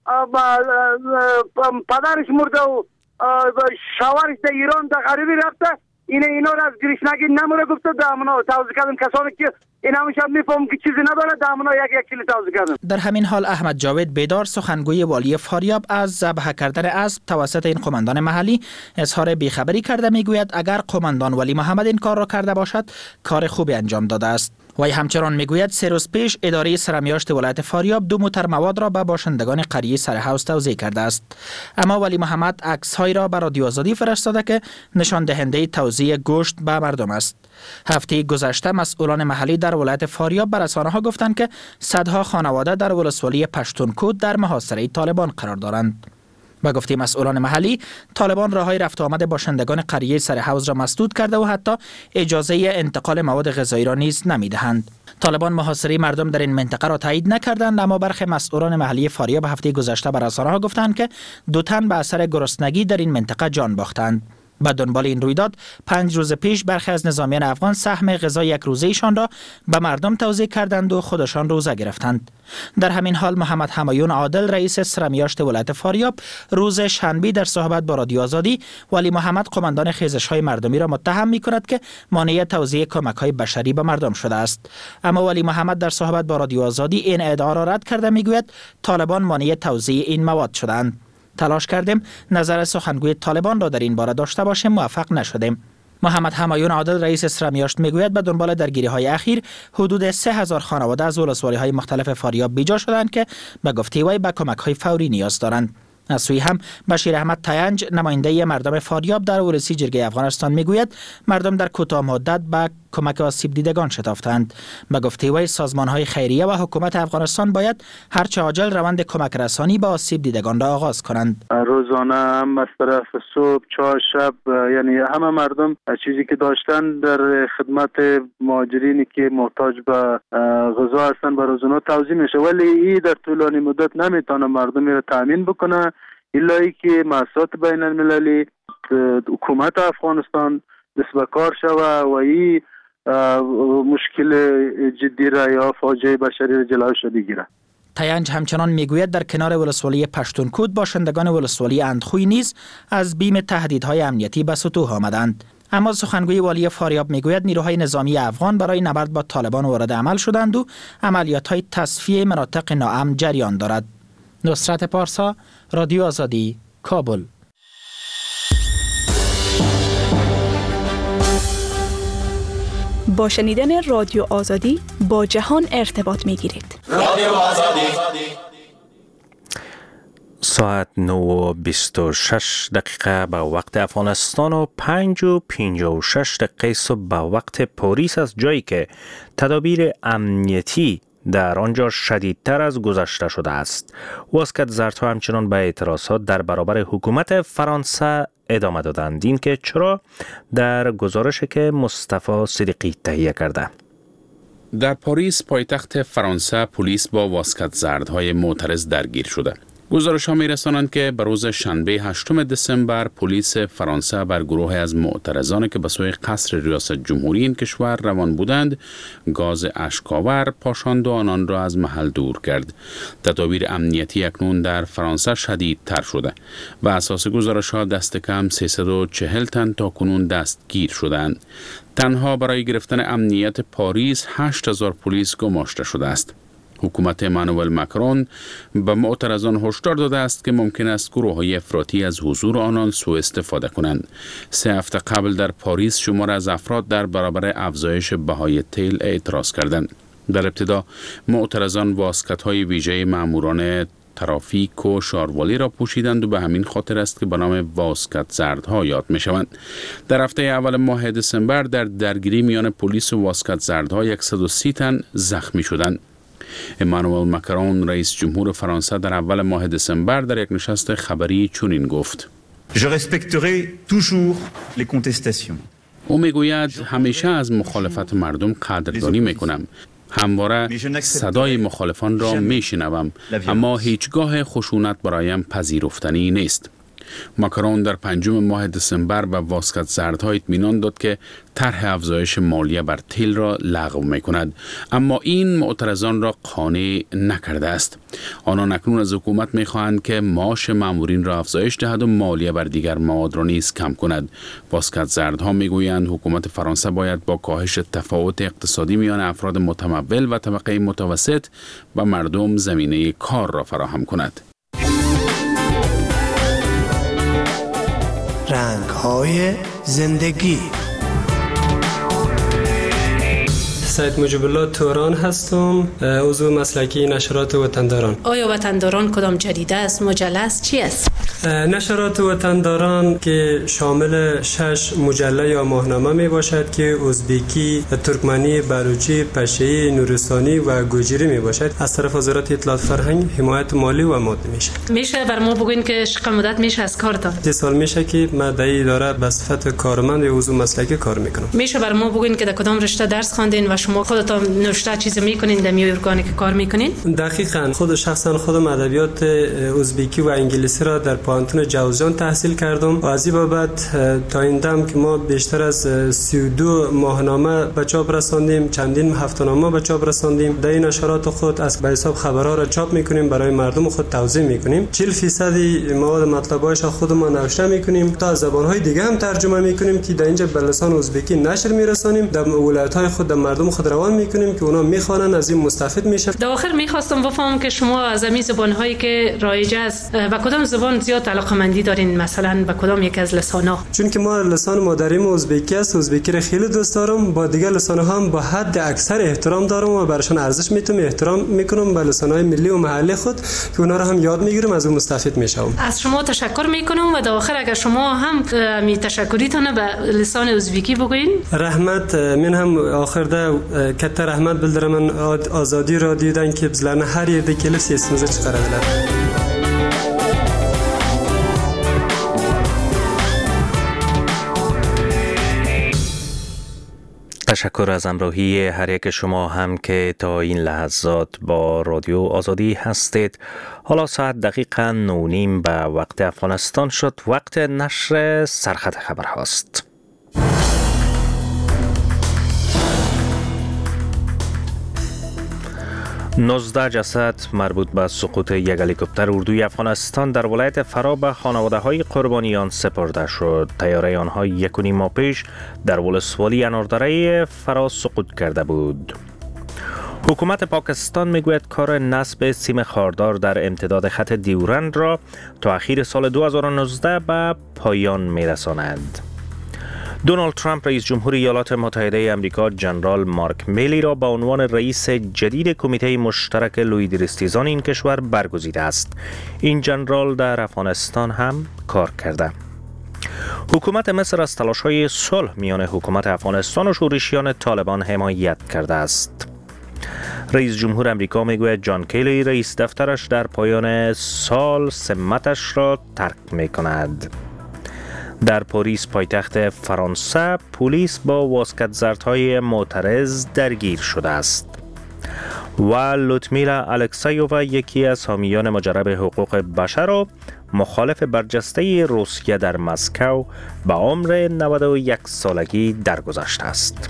پدرش مرده و شوهرش در ایران در غریبی رفته، اینا را از گرسنگی نموره گفته دامنا توزیع کردن. کسانی که این همیشه میفهم که چیزی نداره دامنا یک کیلو توزیع کردن. در همین حال احمد جاوید بیدار سخنگوی والی فاریاب از ذبح کردن اسب توسط این قماندان محلی اظهار بیخبری کرده. میگوید اگر قماندان ولی محمد این کار را کرده باشد کار خوبی انجام داده است. وی همچنان میگوید 3 روز پیش اداره سرمیاشت ولایت فاریاب 2 موتر مواد را به باشندگان قریه سرحوض توزیع کرده است. اما ولی محمد عکس‌هایی را به رادیو آزادی فرستاده که نشان دهنده توزیع گوشت به مردم است. هفته گذشته مسئولان محلی در ولایت فاریاب به رسانه‌ها گفتند که صدها خانواده در ولسوالی پشتونکود در محاصره طالبان قرار دارند. با گفته مسئولان محلی، طالبان راههای رفت و آمد باشندگان قریه سرحوض را مسدود کرده و حتی اجازه انتقال مواد غذایی را نیز نمی‌دهند. طالبان محاصره مردم در این منطقه را تایید نکردند، اما برخی مسئولان محلی فاریاب هفته گذشته به رسانه‌ها گفتند که 2 تن به اثر گرسنگی در این منطقه جان باختند. به دنبال این رویداد 5 روز پیش برخی از نظامیان افغان سهم غذای یک روزه‌ایشان را به مردم توزیع کردند و خودشان روزه گرفتند. در همین حال محمد همایون عادل رئیس سرمیاشت ولایت فاریاب روز شنبه در صحبت با رادیو آزادی ولی محمد قماندان خیزش‌های مردمی را متهم می‌کند که مانع توزیع کمک‌های بشری به مردم شده است. اما ولی محمد در صحبت با رادیو آزادی این ادعا را رد کرده، می‌گوید طالبان مانع توزیع این مواد شدند. تلاش کردیم نظر سخنگوی طالبان را در این باره داشته باشیم، موفق نشدیم. محمد همایون عادل رئیس سرمیاشت میگوید به دنبال درگیری‌های اخیر حدود 3000 خانواده از ولسوالی‌های مختلف فاریاب بیجا شدند که به گفته وی به کمک‌های فوری نیاز دارند. از سوی هم بشیر احمد تینج نماینده مردم فاریاب در ورسی جرگه افغانستان میگوید مردم در کوتاه مدت به کمک آسیب دیدگان شتافتند. به گفته وی سازمان‌های خیریه و حکومت افغانستان باید هرچه عاجل روند کمک رسانی به آسیب دیدگان را آغاز کنند. روزانه هم از طرف صبح، چهار شب، یعنی همه مردم چیزی که داشتن در خدمت مهاجرینی که محتاج به غذا هستن به روزانه توزیع میشه، ولی این در طولانی مدت نمیتونه مردم را تامین بکنه الا که مؤسسات بین المللی حکومت افغانستان دست به کار شوه و این مشکل جدی را یا فاجعه بشری را جلوش بگیره. تینج همچنان میگوید در کنار ولسوالی پشتونکود باشندگان ولسوالی اندخوی نیز از بیم تهدیدهای امنیتی به سطوح آمدند. اما سخنگوی والی فاریاب میگوید نیروهای نظامی افغان برای نبرد با طالبان وارد عمل شدند و عملیات‌های تصفیه مناطق ناامن جریان دارد. نصرت پارسا، رادیو آزادی، کابل. با شنیدن رادیو آزادی با جهان ارتباط میگیرید. رادیو آزادی. ساعت 9:26 دقیقه به وقت افغانستان و 5:56 دقیقه صبح به وقت پاریس است، جایی که تدابیر امنیتی در آنجا شدیدتر از گذشته شده است. واسکت زردها همچنان به اعتراضات در برابر حکومت فرانسه ادامه دادند. این که چرا در گزارشی که مصطفی صدیقی تهیه کرده. در پاریس پایتخت فرانسه پلیس با واسکت زردهای معترض درگیر شده. گزارش‌ها می‌رسانند که به روز شنبه 8 دسامبر پلیس فرانسه بر گروهی از معترضانی که به سوی قصر ریاست جمهوری این کشور روان بودند گاز اشک‌آور پاشاند و آنان را از محل دور کرد. تدابیر امنیتی اکنون در فرانسه شدیدتر شده و اساس گزارش‌ها دست کم 340 تن تا کنون دستگیر شدند. تنها برای گرفتن امنیت پاریس 8000 پلیس گماشته شده است. حکومت امانوئل ماکرون به معترضان هشدار داده است که ممکن است گروه‌های افراطی از حضور آنان سوء استفاده کنند. 3 هفته قبل در پاریس شمار از افراد در برابر افزایش بهای تیل اعتراض کردند. در ابتدا معترضان واسکت‌های ویژه ماموران ترافیک و شاروالی را پوشیدند و به همین خاطر است که به نام واسکت زردها یاد می شوند. در هفته اول ماه دسامبر در درگیری میان پلیس و واسکت زردها 130 تن زخمی شدند. امانوئل ماکرون رئیس جمهور فرانسه در اول ماه دسامبر در یک نشست خبری چنین گفت: Je respecterai toujours les contestations. او میگوید همیشه از مخالفت مردم قدردانی میکنم. همواره صدای مخالفان را میشنوم، اما هیچگاه خشونت برایم پذیرفتنی نیست. ماکرون در 5 ماه دسامبر به واسکت زردها اطمینان داد که طرح افزایش مالیه بر تیل را لغو می‌کند، اما این معترضان را قانع نکرده است. آنان اکنون از حکومت می‌خواهند که معاش مامورین را افزایش دهد و مالیه بر دیگر مواد را نیز کم کند. واسکت زردها می‌گویند حکومت فرانسه باید با کاهش تفاوت اقتصادی میان افراد متمول و طبقه متوسط و مردم زمینه کار را فراهم کند. رنگ‌های زندگی. سید مجیب الله توران هستم، عضو مسلکی نشرات وطنداران. آیا وطنداران کدام جریده است، مجله است، چی است؟ نشرات وطنداران که شامل 6 مجله یا ماهنامه می باشد که ازبکی، ترکمنی، بلوچی، پشه‌ای، نورستانی و گوجری می باشد. از طرف وزارت اطلاعات فرهنگ حمایت مالی و مادی میشه. میشه بر ما بگوین که چقدر مدت میشه از کارتان؟ 3 سال میشه که من در این اداره به صفت کارمند یا عضو مسلکی کار میکنم. میشه بر ما بگوین که در کدام رشته درس خواندین و شما خودتان نوشته چیز میکنین در میورگانی که کار میکنین؟ دقیقاً خود شخصا خودم ادبیات ازبکی و انگلیسی را در پانتون جوزجان تحصیل کردم و از این بابت تا این دم که ما بیشتر از 32 ماهنامه به چاپ رساندیم، چندین هفته‌نامه به چاپ رساندیم. در این نشرات خود از به حساب خبرها را چاپ میکنیم، برای مردم خود توزیع میکنیم. 40% مواد مطلبایش خودمان نوشته میکنیم، تا زبان‌های دیگه هم ترجمه میکنیم که در اینجا به لسان ازبکی نشر میرسانیم، در ولایت‌های خود در مردم خود روان میکنیم که اونا میخوانن، از این مستفید میشن. در آخر میخواستم بفهمم که شما از این زبان‌هایی که رایج است و کدام زبان زیاد علاقه‌مندی دارین، مثلا به کدام یک از لسان‌ها؟ چون که ما لسان مادریم ازبکی است، ازبکی رو خیلی دوست دارم. با دیگر لسان‌ها هم با حد اکثر احترام دارم و براشون ارزش میتونم، احترام میکنم به لسان‌های ملی و محلی خود که اونا رو هم یاد میگیرم، از اون مستفید میشم. از شما تشکر میکنم و در آخر اگر شما هم می تشکریتون به لسان ازبکی بگوین. رحمت، من هم آخر ده کت رحمت بلدرم من آزادی را دیدن که بزلن هر یه دکیل سیستمزه چقدر دلر. تشکر از همراهی هر یک شما هم که تا این لحظات با رادیو آزادی هستید. حالا ساعت دقیقاً 9:30 به وقت افغانستان شد. وقت نشر سرخط خبر هاست. نوزده جسد مربوط به سقوط یک هلیکوپتر اردوی افغانستان در ولایت فرا به خانواده‌های قربانیان سپرده شد. طیاره آنها 1.5 ماه پیش در ولسوالی اناردره فرا سقوط کرده بود. حکومت پاکستان میگوید کار نصب سیم خاردار در امتداد خط دیورند را تا اخیر سال 2019 به پایان میرساند. دونالد ترامپ رئیس جمهوری ایالات متحده آمریکا جنرال مارک میلی را به عنوان رئیس جدید کمیته مشترک لویدرستیزان این کشور برگزیده است. این جنرال در افغانستان هم کار کرده. حکومت مصر از تلاش‌های صلح میان حکومت افغانستان و شورشیان طالبان حمایت کرده است. رئیس جمهور آمریکا میگوید جان کیلی رئیس دفترش در پایان سال سمتش را ترک میکند. در پاریس پایتخت فرانسه پلیس با واسکت‌زردهای معترض درگیر شده است. و لوتمیلا الکسایووا یکی از حامیان مجرب حقوق بشر و مخالف برجسته روسیه در مسکو به عمر 91 سالگی درگذشته است.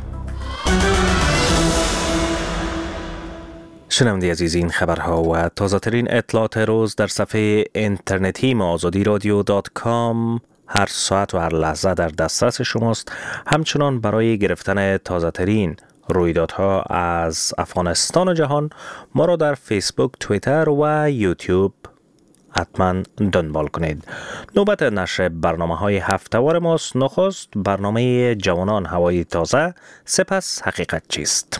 شنونده عزیز، این خبرها و تازه ترین اطلاعات روز در صفحه اینترنتی azadiiradio.com هر ساعت و هر لحظه در دسترس شماست. همچنان برای گرفتن تازه ترین رویدادها از افغانستان و جهان ما را در فیسبوک، توییتر و یوتیوب حتما دنبال کنید. نوبت نشر برنامه‌های هفته‌وار ماست. نخست برنامه جوانان هوای تازه، سپس حقیقت چیست.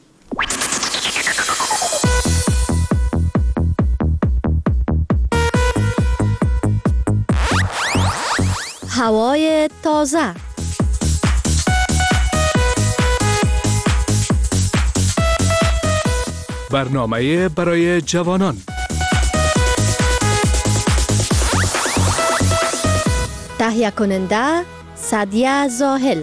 هوای تازه. برنامه برای جوانان. تهیه کننده سعدیه زاهل.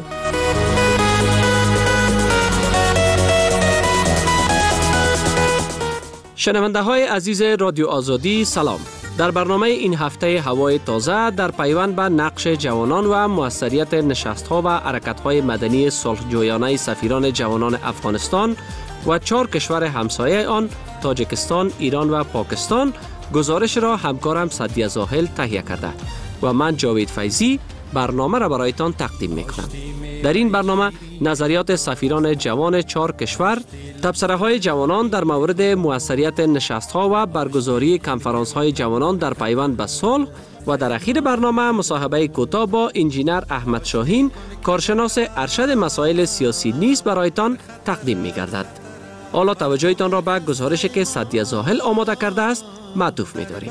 شنونده های عزیز رادیو آزادی سلام. در برنامه این هفته هوای تازه در پیوند به نقش جوانان و موثریت نشست‌ها و حرکت‌های مدنی صلح‌جویانه سفیران جوانان افغانستان و 4 کشور همسایه آن تاجیکستان، ایران و پاکستان گزارش را همکارم سعدیه زاهل تهیه کرده و من جاوید فیضی برنامه را برایتان تقدیم میکنم. در این برنامه نظریات سفیران جوان 4 کشور، تبصره‌های جوانان در مورد موثریت نشست‌ها و برگزاری کنفرانس‌های جوانان در پیوند به صلح و در اخیر برنامه مصاحبه کوتاه با انجینر احمد شاهین، کارشناس ارشد مسائل سیاسی نیز برایتان تقدیم می‌گردد. حالا توجهتان را به گزارشی که سعدیه زاهل آماده کرده است معطوف می‌داریم.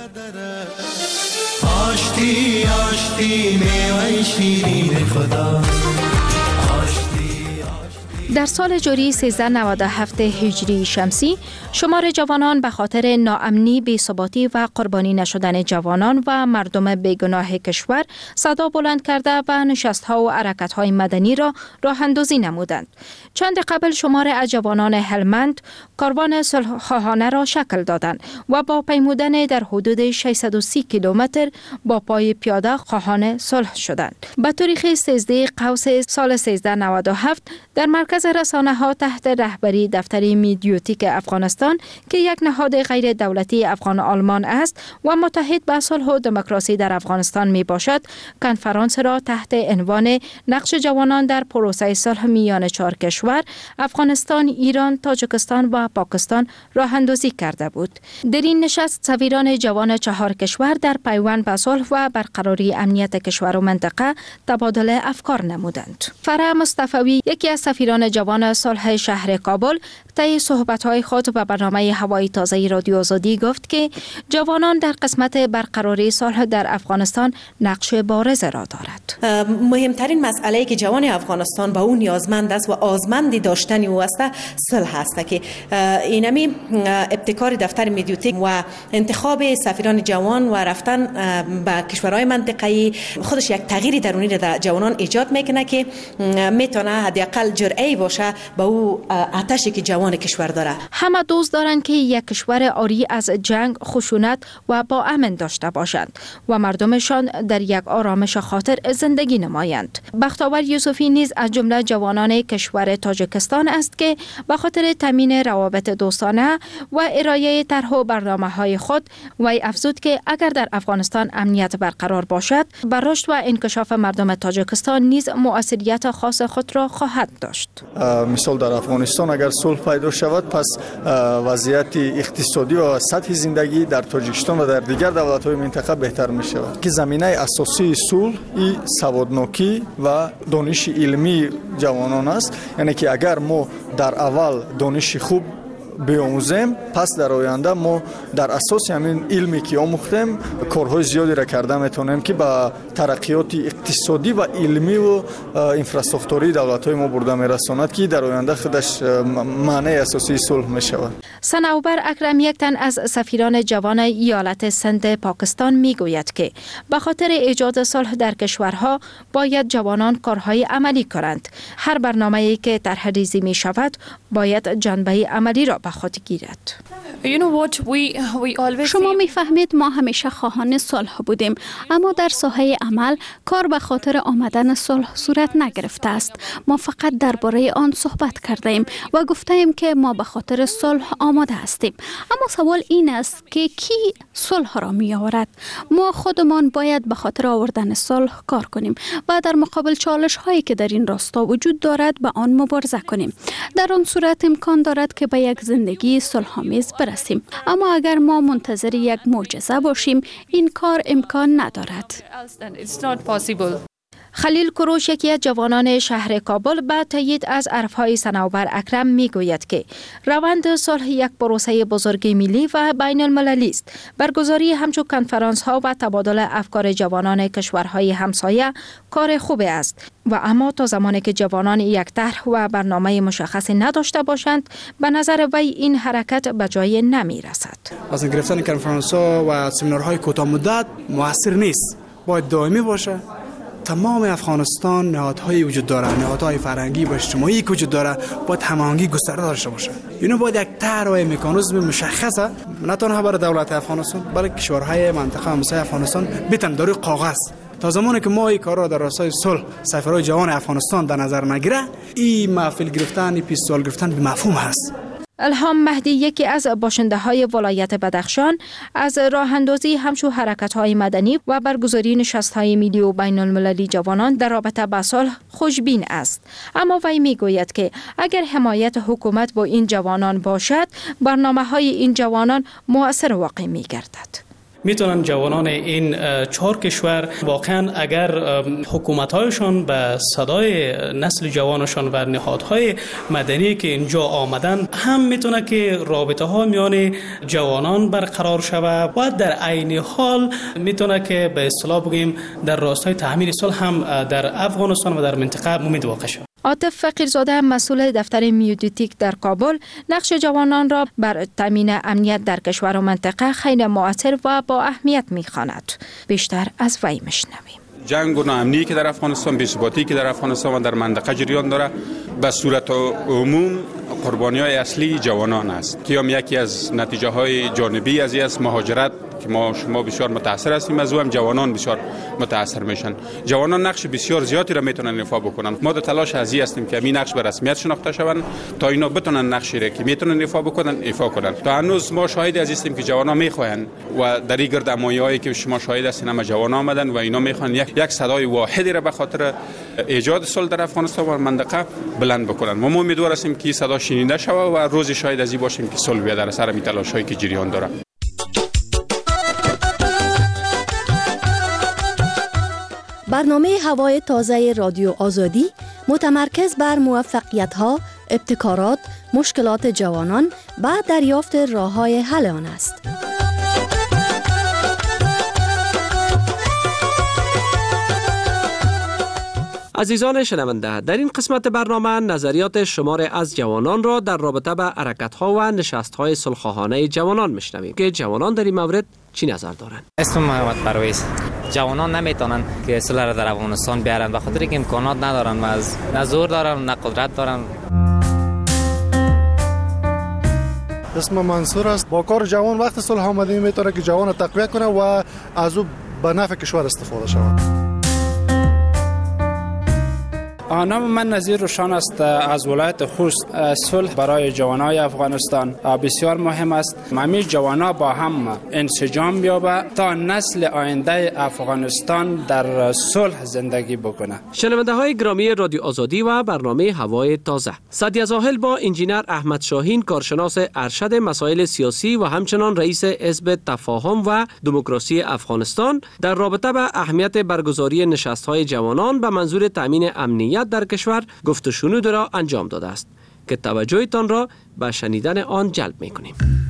آشتی آشتی میوه شیرین خدا. در سال جاری 1397 هجری شمسی شمار جوانان به خاطر ناامنی، بی‌ثباتی و قربانی نشدن جوانان و مردم بیگناه کشور صدا بلند کرده و نشست‌ها و حرکت‌های مدنی را راه‌اندازی نمودند. چند قبل شمار از جوانان هلمند کاروان صلح‌خواهانه را شکل دادند و با پیمودن در حدود 630 کیلومتر با پای پیاده خواهان صلح شدند. به تاریخ 13 قوس سال 1397 در مرکز مرکز رسانه ها تحت رهبری دفتر میدیوتیک افغانستان که یک نهاد غیر دولتی افغان آلمان است و متحد به صلح و دموکراسی در افغانستان می باشد، کنفرانس را تحت عنوان نقش جوانان در پروسه صلح میان 4 کشور افغانستان، ایران، تاجیکستان و پاکستان راه اندازی کرده بود. در این نشست سفیران جوان 4 کشور در پیوند به صلح و برقراری امنیت کشور و منطقه تبادل افکار نمودند. فرح مصطفی، یکی از سفیران جوان صلح شهر کابل، طی صحبت‌های خود به برنامه هوای تازه رادیو آزادی گفت که جوانان در قسمت برقراری صلح در افغانستان نقش بارز را دارد. مهمترین مسئله که جوان افغانستان به اون نیازمند است و آزمند داشتن او است صلح است که اینمی ابتکار دفتر میدیوتیک و انتخاب سفیران جوان و رفتن به کشورهای منطقه‌ای خودش یک تغییری درونی در جوانان ایجاد میکنه که میتونه حداقل جرأتی باشه به او آتشی که جوان کشور داره. همه دوست دارند که یک کشور عاری از جنگ، خشونت و با امن داشته باشند و مردمشان در یک آرامش خاطر زندگی نمایند. بختیار یوسفی نیز از جمله جوانان کشور تاجیکستان است که به خاطر تامین روابط دوستانه و ارائه طرح و برنامه‌های خود وی افزود که اگر در افغانستان امنیت برقرار باشد، بر رشد و انکشاف مردم تاجیکستان نیز مؤثریت خاص خود را خواهد داشت. مثال در افغانستان اگر صلح پیدا شود، پس وضعیت اقتصادی و سطح زندگی در تاجیکستان و در دیگر دولت‌های منطقه بهتر می شود. که زمینه اساسی صلح این سوادناکی و دانش علمی جوانان است. یعنی که اگر ما در اول دانش خوب بیاموزیم، پس در آینده ما در اساس همین علمی که آموختیم کارهای زیادی را کرده میتونیم که با ترقیات اقتصادی و علمی و انفراستراکچوری دولت‌های ما برده میرساند که در آینده خودش معنی اساسی صلح میشود. صنوبر اکرم، یک تن از سفیران جوان ایالت سند پاکستان میگوید که به خاطر ایجاد صلح در کشورها باید جوانان کارهای عملی کنند. هر برنامه‌ای که طرح ریزی می شود باید جنبه عملی را به خود گیرد. شما میفهمید ما همیشه خواهان صلح بودیم، اما در ساحه عمل کار به خاطر آمدن صلح صورت نگرفته است. ما فقط درباره آن صحبت کردیم و گفتیم که ما به خاطر صلح آماده هستیم، اما سوال این است که کی صلح را می آورد؟ ما خودمان باید به خاطر آوردن صلح کار کنیم و در مقابل چالش هایی که در این راستا وجود دارد به آن مبارزه کنیم. در آن صورت امکان دارد که به یک زندگی صلح‌آمیز برسیم، اما اگر ما منتظر یک معجزه باشیم این کار امکان ندارد. خلیل کوروش، یکی از جوانان شهر کابل، به تایید از حرف‌های صنوبر اکرم میگوید که روند صلح یک پروسه بزرگ ملی و بین المللی است. برگزاری همچون کنفرانس‌ها و تبادل افکار جوانان کشورهای همسایه کار خوب است و اما تا زمانی که جوانان یک طرح و برنامه مشخصی نداشته باشند، به نظر وی این حرکت به جای نمی رسد. از گرفتن کنفرانس‌ها و سمینارهای کوتاه مدت موثر نیست، باید دائمی باشه. تمام افغانستان نهادهایی وجود داره، نهادهای فرهنگی و اجتماعی که وجود داره، باید هماهنگی گسترده داشته باشه. اینو باید یک طرح و مکانیزم مشخصه نه تنها برای دولت افغانستان بلکه کشورهای منطقه همسایه افغانستان بتن در کاغذ. تا زمانی که ما این کار را در راستای صلح سفرهای جوان افغانستان در نظر نگیره، این محفل گرفتن، این پیستول گرفتن به مفهوم هست. الهام مهدی، یکی از باشنده های ولایت بدخشان، از راه اندازی همچون حرکت های مدنی و برگزاری نشست های ملی و بین المللی جوانان در رابطه با صلح خوشبین است. اما وی می گوید که اگر حمایت حکومت با این جوانان باشد، برنامه های این جوانان مؤثر واقع می گردد. میتونن جوانان این 4 کشور واقعا اگر حکومت‌هایشان به صدای نسل جوانشان و نهادهای مدنی که اینجا آمدن هم میتونه که رابطه ها میان جوانان برقرار شود و در عین حال میتونه که به اصطلاح بگیم در راستای تأمین صلح هم در افغانستان و در منطقه ممید واقع شود. عاطف فقیرزاده، مسئول دفتر میدیوتیک در کابل، نقش جوانان را بر تامین امنیت در کشور و منطقه خیلی مؤثر و با اهمیت می‌خواند. بیشتر از وی میشنویم. جنگ و ناامنی که در افغانستان، بی‌ثباتی که در افغانستان و در منطقه جریان داره، به صورت عموم قربانی‌های اصلی جوانان است که هم یکی از نتیجه‌های جانبی از این مهاجرت که شما بسیار متاثر هستیم از او، هم جوانان بسیار متاثر میشن. جوانان نقش بسیار زیادی را میتونن ایفا بکنن. ما در تلاش ازی هستیم که این نقش به رسمیت شناخته شوند تا اینا بتونن نقشی را که میتونن ایفا بکنن ایفا کنن. تا هنوز ما شاهد از هستیم که جوانان میخواین و در این گردمایی‌هایی که شما شاهد هستین هم جوانان آمدن و اینا میخوان یک صدای واحدی را به خاطر ایجاد صلح در افغانستان و منطقه بلند بکنن. ما امیدوار هستیم که صدا شنیده شود و روزی شاهد ازی باشیم که صلح بیاد در اثر این تلاش‌هایی که جریان داره. برنامه هوای تازه رادیو آزادی متمرکز بر موفقیت‌ها، ابتکارات، مشکلات جوانان و دریافت راه‌های حل آن است. عزیزان شنونده، در این قسمت برنامه نظریات شمار از جوانان را در رابطه به حرکت‌ها و نشست‌های صلح‌خواهانه جوانان میشنویم که جوانان در این مورد چی نظر دارند. اسم محمد پرویز. جوانان نمیتونن که صلح را در افغانستان بیارن به خاطر اینکه امکانات ندارن و از نه زور دارن نه قدرت دارن. اسم منصور است. با کار جوان وقت صلح آمده میتونه که جوان تقویت کنه و از او به نفع کشور استفاده شود. نام من نظیر روشان است از ولایت خوست. صلح برای جوانای افغانستان بسیار مهم است. همه جوانا با هم انسجام بیابه تا نسل آینده افغانستان در صلح زندگی بکنه. شنونده های گرامی رادیو آزادی و برنامه هوای تازه، سعدیه زاهل با انجینر احمد شاهین کارشناس ارشد مسائل سیاسی و همچنان رئیس حزب تفاهم و دموکراسی افغانستان در رابطه به اهمیت برگزاری نشست‌های جوانان به منظور تامین امنیت در کشور گفت و شنود را انجام داده است که توجهتان را به شنیدن آن جلب می‌کنیم.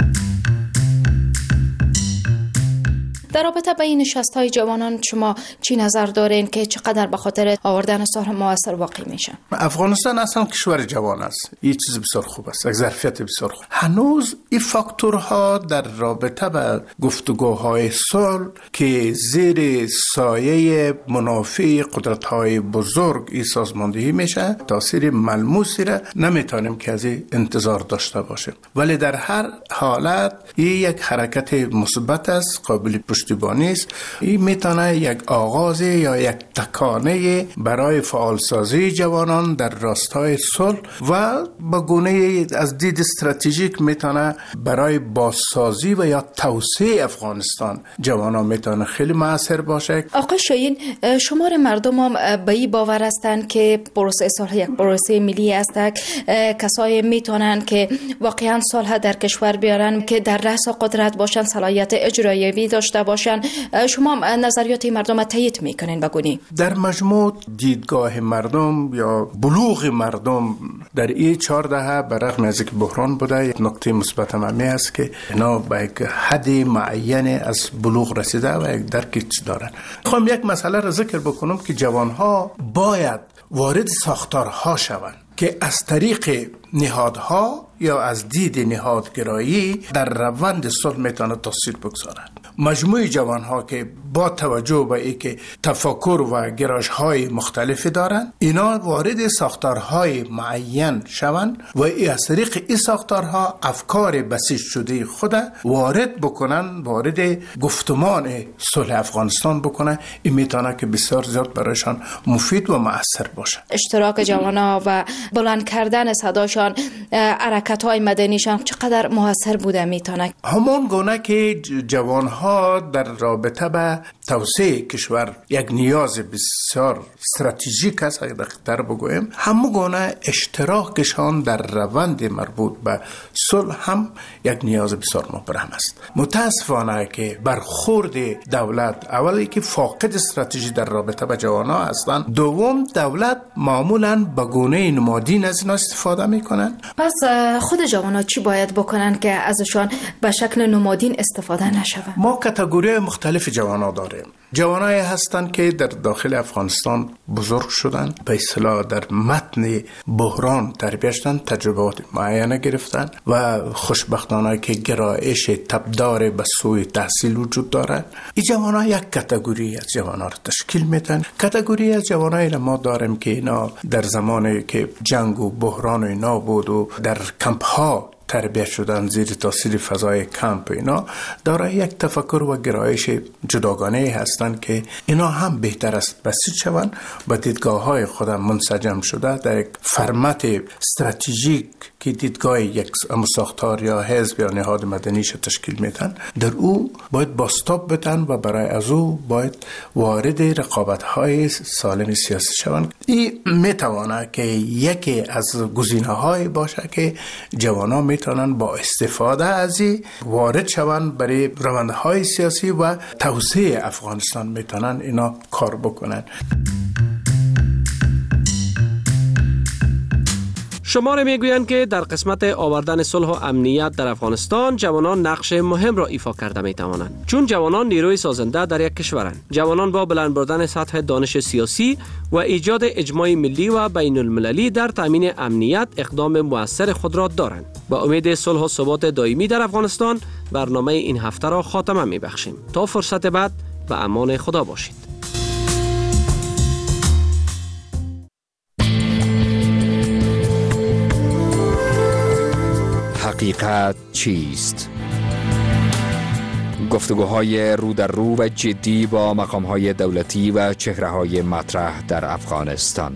در رابطه با این نشست‌های جوانان شما چی نظر دارین که چقدر به خاطر آوردن صلح موثر واقع میشه؟ افغانستان اصلا کشور جوان است. این چیز بسیار خوب است. یک ظرفیت بسیار خوب. هنوز این فاکتورها در رابطه با گفتگوهای صلح که زیر سایه منافع قدرت‌های بزرگ این سازماندهی میشه، تاثیر ملموسی را نمیتونیم که از این انتظار داشته باشیم. ولی در هر حالت این یک حرکت مثبت است، قابل پشتیبانی است. این میتونه یک آغاز یا یک تکانه برای فعالسازی جوانان در راستای صلح و با گونه از دید استراتژیک میتونه برای بازسازی و یا توسعه افغانستان جوانان میتونه خیلی مؤثر باشه. آقای شاهین، شمار مردم هم به این باور هستند که پروسه صلح یک پروسه ملی است، کسایی میتونن که واقعا صلح در کشور بیارن که در رأس قدرت باشن، صلاحیت اجرایی داشته باشن. شما نظریات مردم تایید میکنین بگونی؟ در مجموع دیدگاه مردم یا بلوغ مردم در این 4 دهه برغم از اینکه بحران بوده، یک نکته مثبت هم است که اینا به یک حد معین از بلوغ رسیده و یک درکی دارن. میخوام یک مسئله را ذکر بکنم که جوانها باید وارد ساختارها شوند که از طریق نهادها یا از دید نهادگرایی در روند صلح میتونه تاثیر بگذارند. مجموع جوانها که با توجه به اینکه تفکر و گرایش‌های مختلفی دارند، اینا وارد ساختارهای معین شوند و از طریق این ساختارها افکار بسیج شده خود وارد بکنن، وارد گفتمان صلح افغانستان بکنن. این میتونه که بسیار زیاد برایشان مفید و مؤثر باشه. اشتراک جوانها و بلند کردن صداشان، حرکت‌های مدنیشان چقدر موثر بوده میتونه؟ همون گونه که جوانها در رابطه به توسعه کشور یک نیاز بسیار استراتژیک است، اگر بگویم همون گونه اشتراکشان در روند مربوط به صلح هم یک نیاز بسیار مبرم است. متاسفانه که برخورد دولت اولی که فاقد استراتژی در رابطه به جوانها هستند، دوم دولت معمولاً به گونه نمادین از اینا استفاده میکنن. پس خود جوانها چی باید بکنن که ازشان به شکل نمادین استفاده نشود؟ ما کاتگوری مختلف جوانها داریم. جوانایی هستند که در داخل افغانستان بزرگ شدن، به اصطلاح در متن بحران تربیت شدن، تجربات معینه گرفتن و خوشبختانه که گرایش تبدار به سوی تحصیل وجود دارد. این جوانها یک کاتگوری از جوانها را تشکیل میدن. کاتگوری از جوانایی را ما داریم که اینا در زمانی که جنگ و بحران و اینا بود و در کمپ ها تربیت شدن زیر تاثیر فضای کمپ، اینا دارای یک تفکر و گرایش جداگانه هستند که اینا هم بهتر است بسیج شوند و دیدگاه های خودم منسجم شده در یک فرمت استراتژیک که دیدگاه یک ساختار یا حزب یا نهاد مدنیش تشکیل میدن، در او باید باستاب بدن و برای از او باید وارد رقابت های سالم سیاسی شوند. این میتواند که یکی از گزینه های باشه که جوانان میتونن با استفاده از این وارد شوند برای روندهای سیاسی و توسعه افغانستان، میتونن اینا کار بکنن. شماره میگویند که در قسمت آوردن صلح و امنیت در افغانستان جوانان نقش مهم را ایفا کرده می توانند، چون جوانان نیروی سازنده در یک کشورند. جوانان با بلند بردن سطح دانش سیاسی و ایجاد اجماع ملی و بین المللی در تامین امنیت اقدام مؤثر خود را دارند. با امید صلح و ثبات دائمی در افغانستان برنامه این هفته را خاتمه می بخشیم. تا فرصت بعد و امان خدا باشید. حقیقت چیست؟ گفتگوهای رو در رو و جدی با مقامهای دولتی و چهره‌های مطرح در افغانستان.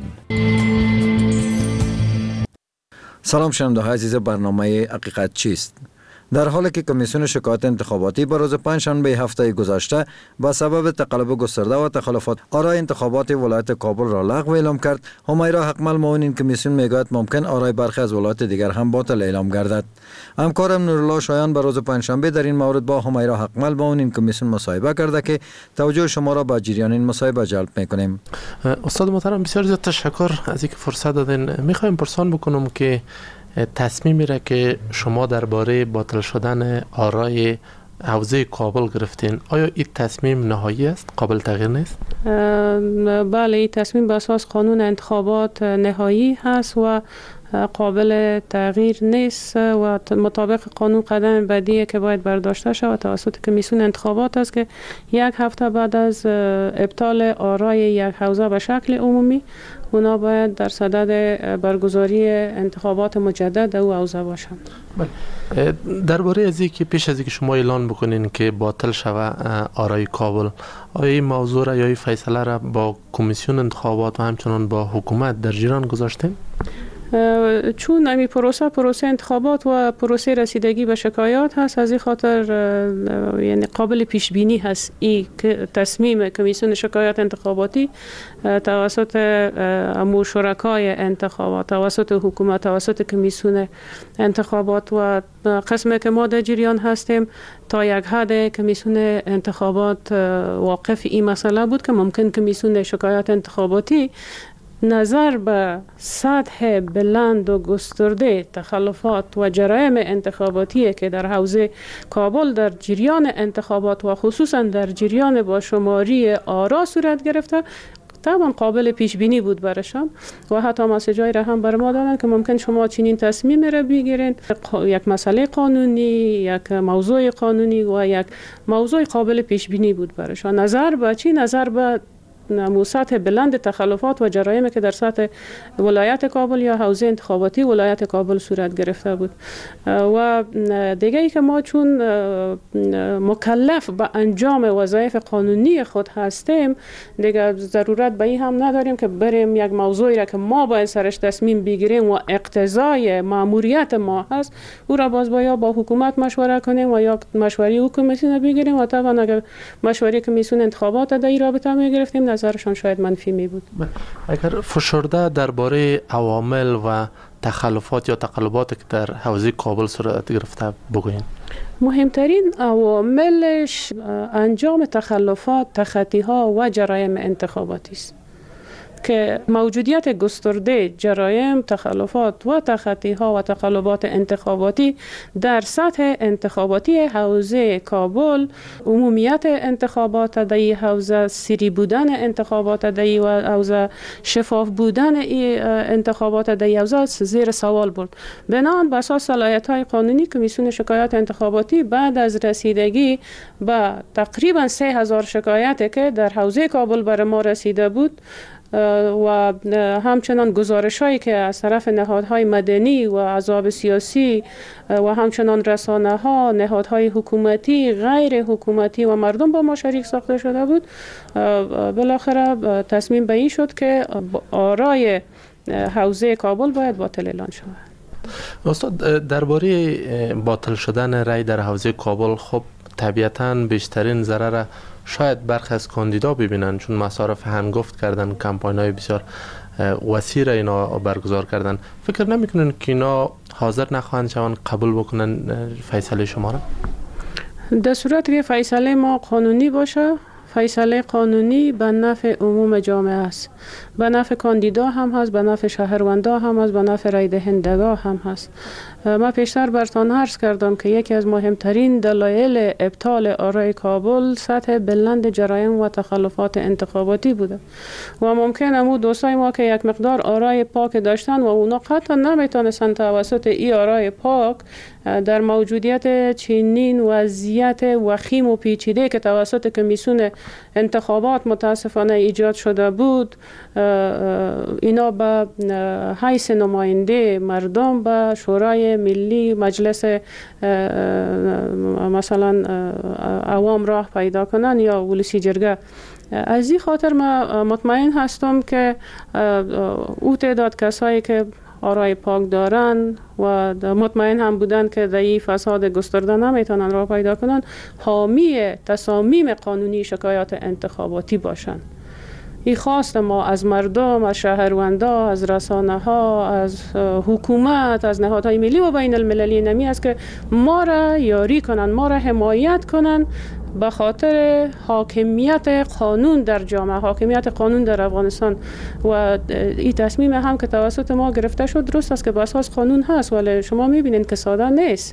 سلام شنونده عزیز برنامه حقیقت چیست؟ در حالی که کمیسیون شکایات انتخاباتی به روز پنجشنبه هفته گذشته با سبب تقلب گسترده و تخلفات آرای انتخابات ولایت کابل را لغو اعلام کرد، همیرا حقمل معاون این کمیسیون میگوید ممکن آرای برخی از ولایات دیگر هم باطل اعلام گردد. همکارم نورالله شایان به روز پنجشنبه در این مورد با همیرا حقمل معاون این کمیسیون مصاحبه کرده که توجه شما را به جریان این مصاحبه جلب میکنیم. استاد محترم، بسیار زیاد تشکر از اینکه فرصت دادین. میخوایم پرسان بکنم که تصمیمی را که شما درباره باطل شدن آرای حوزه کابل گرفتین، آیا این تصمیم نهایی است؟ قابل تغییر نیست؟ بله، این تصمیم به اساس قانون انتخابات نهایی هست و قابل تغییر نیست و مطابق قانون قدم بعدی که باید برداشته شود توسط کمیسیون انتخابات است که یک هفته بعد از ابطال آرای یک حوزه به شکل عمومی اونا باید در صدد برگزاری انتخابات مجدد او حوزه باشند. بله. درباره از اینکه پیش از اینکه شما اعلان بکنین که باطل شود آرای کابل، آیا این موضوع را یا این فیصله را با کمیسیون انتخابات و همچنان با حکومت در جریان گذاشتین؟ چون امی پروسه انتخابات و پروسه رسیدگی به شکایات هست، از این خاطر یعنی قابل پیش بینی هست این تصمیم کمیسیون شکایات انتخاباتی توسط امور شرکای انتخابات، توسط حکومت، توسط کمیسیون انتخابات و قسمی که ما در جریان هستیم تا یک حد کمیسیون انتخابات واقف این مسئله بود که ممکن کمیسیون شکایات انتخاباتی نظر به سطح بلند و گسترده تخلفات و جرایم انتخاباتی که در حوزه کابل در جریان انتخابات و خصوصا در جریان با شماری آرا صورت گرفته طبعا قابل پیش بینی بود برشان و حتی مسیجای را هم بر ما دادن که ممکن شما چنین تصمیمی را بگیرید، یک مسئله قانونی، یک موضوع قانونی و یک موضوع قابل پیش بینی بود برشان. نظر به چی؟ نظر به سطح بلند تخلفات و جرایمی که در سطح ولایت کابل یا حوزه انتخاباتی ولایت کابل صورت گرفته بود و دیگه ای که ما چون مکلف به انجام وظایف قانونی خود هستیم دیگه ضرورت به این هم نداریم که بریم یک موضوعی را که ما باید سرش تصمیم بگیریم و اقتضای ماموریت ما هست او را باز باید با حکومت مشوره کنیم و یا مشوره حکومتی بگیریم و طبعا اگر مشوره کمیسیون انتخابات در این رابطه میگرفتیم نظرشان شاید منفی می بود. اگر فشرده درباره عوامل و تخلفات یا تقلبات که در حوزه کابل صورت گرفته بگوین. مهمترین عواملش انجام تخلفات، تخطی ها و جرایم انتخاباتی است. که موجودیت گسترده جرایم، تخلفات و تخطی‌ها و تقلبات انتخاباتی در سطح انتخاباتی حوزه کابل، عمومیت انتخابات در این حوزه، سری بودن انتخابات در این حوزه، شفاف بودن انتخابات در این حوزه زیر سوال برد. بنابراین بر اساس صلاحیت‌های قانونی کمیسیون شکایات انتخاباتی بعد از رسیدگی به تقریبا 3000 شکایتی که در حوزه کابل بر ما رسیده بود و همچنان گزارش‌هایی که از طرف نهادهای مدنی و احزاب سیاسی و همچنان رسانه‌ها، نهادهای حکومتی، غیر حکومتی و مردم با ما شریک ساخته شده بود، بالاخره تصمیم به این شد که آرای حوزه کابل باید باطل اعلان شود. استاد، درباره باطل شدن رای در حوزه کابل، خب طبیعتاً بیشترین ضرر شاید برخی از کاندیدا ببینن، چون مصارف هنگفت کردن، کمپاین‌های بسیار وسیع را اینا برگزار کردن. فکر نمی‌کنن که اینا حاضر نخواهند شوند قبول بکنن فیصله شما را؟ در صورتی که فیصله ما قانونی باشه، فیصله قانونی به نفع عموم جامعه است، به نفع کاندیدا هم هست، به نفع شهروندا هم هست، به نفع رای دهندگان هم هست. ما پیشتر برتان عرض کردم که یکی از مهمترین دلایل ابطال آرای کابل سطح بلند جرایم و تخلفات انتخاباتی بوده و ممکن امو دوستای ما که یک مقدار آرای پاک داشتن و اونا قطعا نمیتونستن توسط ای آرای پاک در موجودیت چنین وضعیت وخیم و پیچیده که توسط کمیسیون انتخابات متاسفانه ایجاد شده بود، اینا به حیث نماینده مردم به شورای ملی، مجلس مثلا عوام راه پیدا کنن یا ولسی جرگه. از این خاطر ما مطمئن هستم که او تعداد کسایی که آرای پاک دارن و مطمئن هم بودن که در این فساد گسترده نمیتونن راه پیدا کنن، حامی تصامیم قانونی شکایات انتخاباتی باشن. این خواست ما از مردم، از شهروندا، از رسانه ها، از حکومت، از نهادهای ملی و بین المللی نمی است که ما را یاری کنن، ما را حمایت کنن به خاطر حاکمیت قانون در جامعه، حاکمیت قانون در افغانستان. و این تصمیم هم که توسط ما گرفته شد درست است که به اساس قانون هست، ولی شما میبینید که ساده نیست.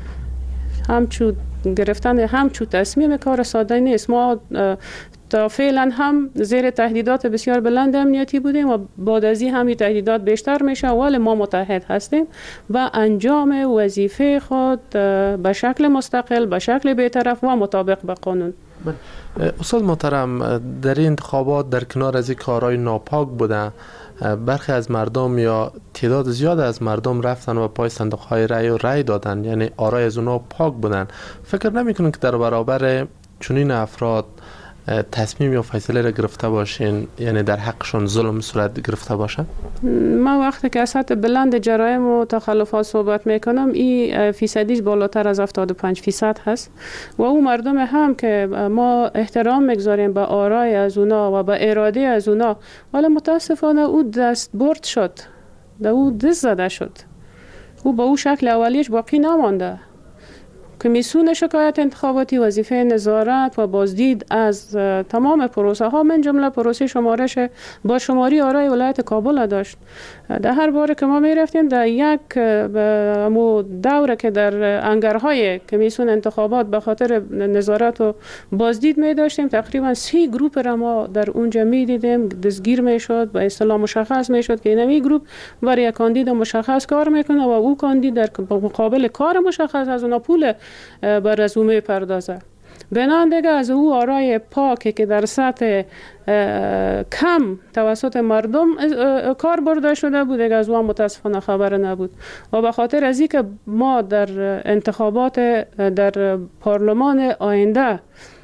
همچون گرفتن همچون تصمیم کار ساده نیست. ما تا فعلا هم زیر تهدیدات بسیار بلند امنیتی بودیم و بعد از این هم تهدیدات بیشتر میشه، ولی ما متحد هستیم و انجام وظیفه خود به شکل مستقل، به شکل بی‌طرف و مطابق به قانون. استاد محترم، در این انتخابات در کنار از این کارهای ناپاک بوده، برخی از مردم یا تعداد زیاد از مردم رفتن و پای صندوق‌های رای دادن، یعنی آرای از اونا پاک بودن. فکر نمی‌کنید که در برابر چنین افراد تصمیم یا فیصله را گرفته باشین، یعنی در حقشون ظلم صورت گرفته باشه؟ ما وقتی که از سطح بلند جرایم و تخلفات صحبت میکنم، این فیصدیش بالاتر از 75% هست و او مردم هم که ما احترام میگذاریم به آرای از اونا و به اراده از اونا، ولی متاسفانه او دست برد شد، او دست زده شد، او با او شکل اولیش باقی نمانده. کمیسیون شکایات انتخاباتی وظیفه نظارت و بازدید از تمام پروسه ها من جمله پروسه شمارش با شماری آرای ولایت کابل داشت. در هر باره که ما می رفتیم در یک دوره که در انگرهای کمیسیون انتخابات به خاطر نظارت و بازدید می داشتیم، تقریبا 3 گروپ را ما در اونجا می دیدیم دستگیر می شد، به اصطلاح مشخص می شد که این گروپ برای یک کاندید مشخص کار میکنه و او کاندید در مقابل کار مشخص از اون پول بر رزومه پردازه. بنان دیگه از او آرای پاکی که در سطح کم توسط مردم کار برده شده بود، دیگه از او متاسفانه خبر نبود و به خاطر از اینکه ما در انتخابات در پارلمان آینده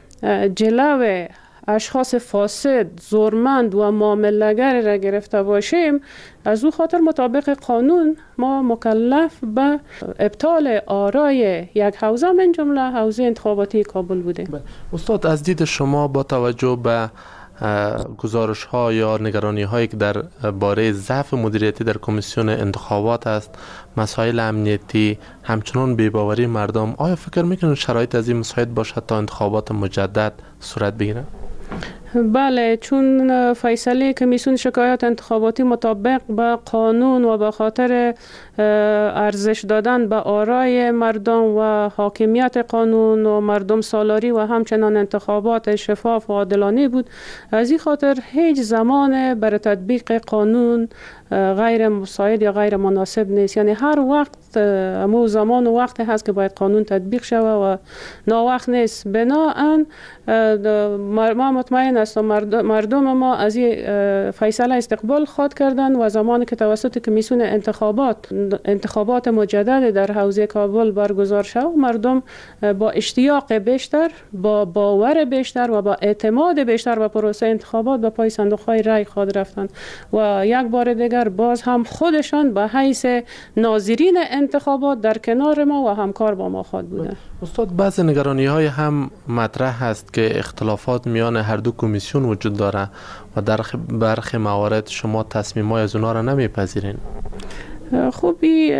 جلو اشخاص فاسد، زورمند و معامله‌گر را گرفته باشیم، از او خاطر مطابق قانون ما مکلف به ابطال آرای یک حوزه من جمله حوزه انتخاباتی کابل بودیم. استاد، از دید شما با توجه به گزارش ها یا نگرانی هایی که در باره ضعف مدیریتی در کمیسیون انتخابات است، مسائل امنیتی، همچنان بی‌باوری مردم، آیا فکر میکنید شرایط از این مساعد باشد تا انتخابات مجدد صورت بگیرد؟ بله، چون فیصله کمیسیون شکایات انتخاباتی مطابق به قانون و به خاطر ارزش دادن به آرای مردم و حاکمیت قانون و مردم سالاری و همچنان انتخابات شفاف و عادلانه بود، از این خاطر هیچ زمان برای تطبیق قانون غیر مساعد یا غیر مناسب نیست. یعنی هر وقت امو زمان و وقت هست که باید قانون تطبیق شود و ناوقت نیست. بناهن ما مطمئن هستم مردم ما از این فیصله استقبال خواهد کردن و زمانی که توسط کمیسیون انتخابات مجدد در حوزه کابل برگزار شود، مردم با اشتیاق بیشتر، با باور بیشتر و با اعتماد بیشتر به پروسه انتخابات به پای صندوق‌های رای خواهد رفتند و یک بار دیگر باز هم خودشان به حیث ناظرین انتخابات در کنار ما و همکار با ما خواهد بودند. استاد، بعض نگرانی های هم مطرح هست که اختلافات میان هر دو کمیسیون وجود داره و در برخی موارد شما تصمیم‌های از اونها را نمیپذیرین. خوبی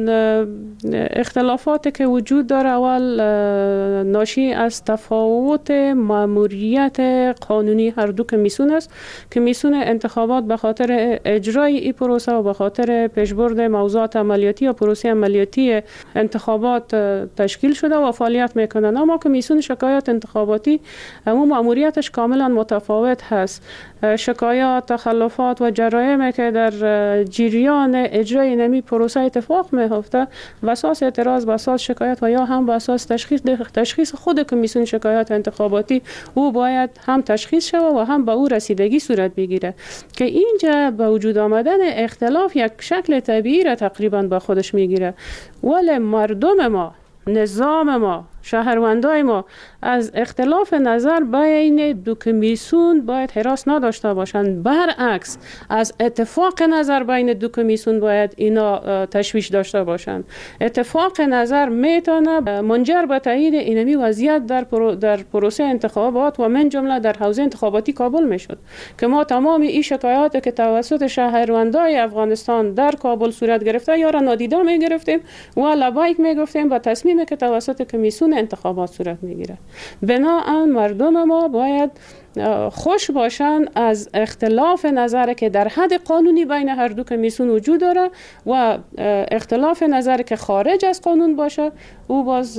اختلافاتی که وجود داره اول ناشی از تفاوت ماموریت قانونی هر دو کمیسیون است. کمیسیون انتخابات به خاطر اجرای این پروسه و به خاطر پیشبرد موضوعات عملیاتی یا پروسه عملیاتی انتخابات تشکیل شده و فعالیت میکنه، اما کمیسیون شکایات انتخاباتی اما ماموریتش کاملا متفاوت هست. شکایات، تخلفات و جرائمی که در جریان اجرای نمی پروسه اتفاق میفته و اساس اعتراض، به اساس شکایت و یا هم به اساس تشخیص خود کمیسیون شکایات انتخاباتی او باید هم تشخیص شود و هم به او رسیدگی صورت بگیره که اینجا به وجود آمدن اختلاف یک شکل طبیعی را تقریبا به خودش میگیره. ولی مردم ما، نظام ما، شهروندای ما از اختلاف نظر بین دو کمیسیون باید هراس نداشته باشند، برعکس از اتفاق نظر بین دو کمیسیون باید اینا تشویش داشته باشند. اتفاق نظر میتونه منجر به تایید اینمی وضعیت در پروسه انتخابات و من جمله در حوزه انتخاباتی کابل میشد که ما تمام این شکایات که توسط شهروندای افغانستان در کابل صورت گرفته یا را نادیده میگرفتیم و لبیک میگفتیم با تصمیمی که توسط کمیسیون انتخابات صورت میگیره. بنابراین مردم ما باید خوش باشن از اختلاف نظر که در حد قانونی بین هر دو کمیسیون وجود داره و اختلاف نظر که خارج از قانون باشه او باز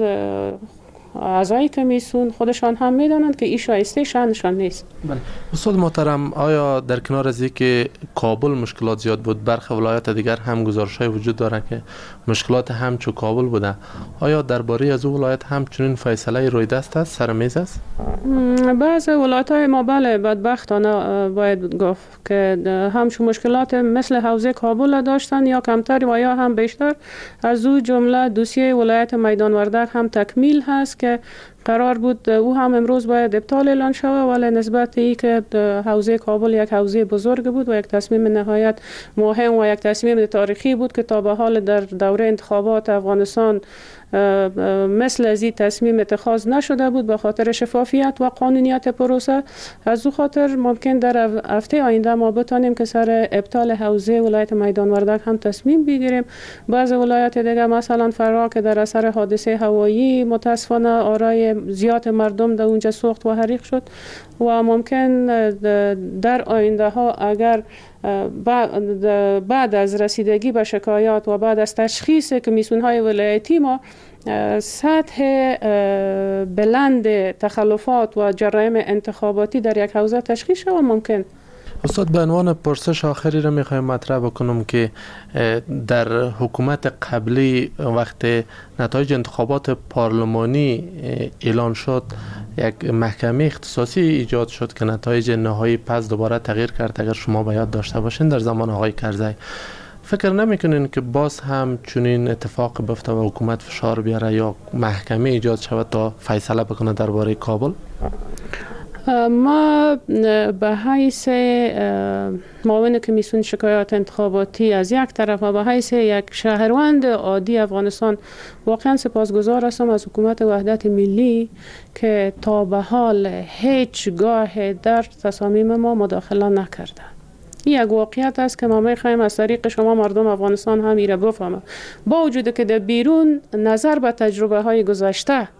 اعضای کمیسیون خودشان هم میدانند که این شایسته شانشان نیست. بله. استاد محترم، آیا در کنار از اینکه کابل مشکلات زیاد بود، برخی ولایات دیگر هم گزارش‌های وجود دارند که مشکلات همچو کابل بوده، آیا درباره از اون ولایت همچنین فیصله روی دست است، سر میز است؟ بعضی ولایت‌های ما بله بدبختانه باید گفت که همچو مشکلات مثل حوزه کابل داشتن یا کمتر و یا هم بیشتر. از او جمله دوسیه ولایت میدان وردک هم تکمیل هست که قرار بود او هم امروز باید ابطال اعلان شود، ولی نسبت ای که حوزه کابل یک حوزه بزرگ بود و یک تصمیم نهایت مهم و یک تصمیم تاریخی بود که تا به حال در دوره انتخابات افغانستان مثل از این تصمیم اتخاذ نشده بود به خاطر شفافیت و قانونیت پروسه. از او خاطر ممکن در هفته آینده ما بتانیم که سر ابطال حوزه ولایت میدان وردک هم تصمیم بگیریم. بعض ولایت دیگه مثلا فرا که در اثر حادثه هوایی متاسفانه آرای زیاد مردم در اونجا سوخت و حریق شد و ممکن در آینده ها اگر بعد از رسیدگی به شکایات و بعد از تشخیص کمیسیون های ولایتی ما سطح بلند تخلفات و جرایم انتخاباتی در یک حوزه تشخیص شود ممکن. استاد، به عنوان پرسش آخری را میخوایم مطرح بکنم که در حکومت قبلی وقت نتایج انتخابات پارلمانی اعلان شد یک محکمه اختصاصی ایجاد شد که نتایج نهایی پس دوباره تغییر کرد. اگر شما به یاد داشته باشین در زمان آقای کرزی، فکر نمیکنین که باز هم چنین اتفاق بیفته و حکومت فشار بیاره یا محکمه ایجاد شود تا فیصله بکنه درباره کابل؟ ما به حیث معاون کمیسیون شکایات انتخاباتی از یک طرف و به حیث یک شهروند عادی افغانستان واقعا سپاسگزار هستم از حکومت وحدت ملی که تا به حال هیچگاه در تصامیم ما مداخله نکرده. این یک واقعیت است که ما میخوایم از طریق شما مردم افغانستان هم ایره بفهمه. با وجود که در بیرون نظر به تجربه های گذشته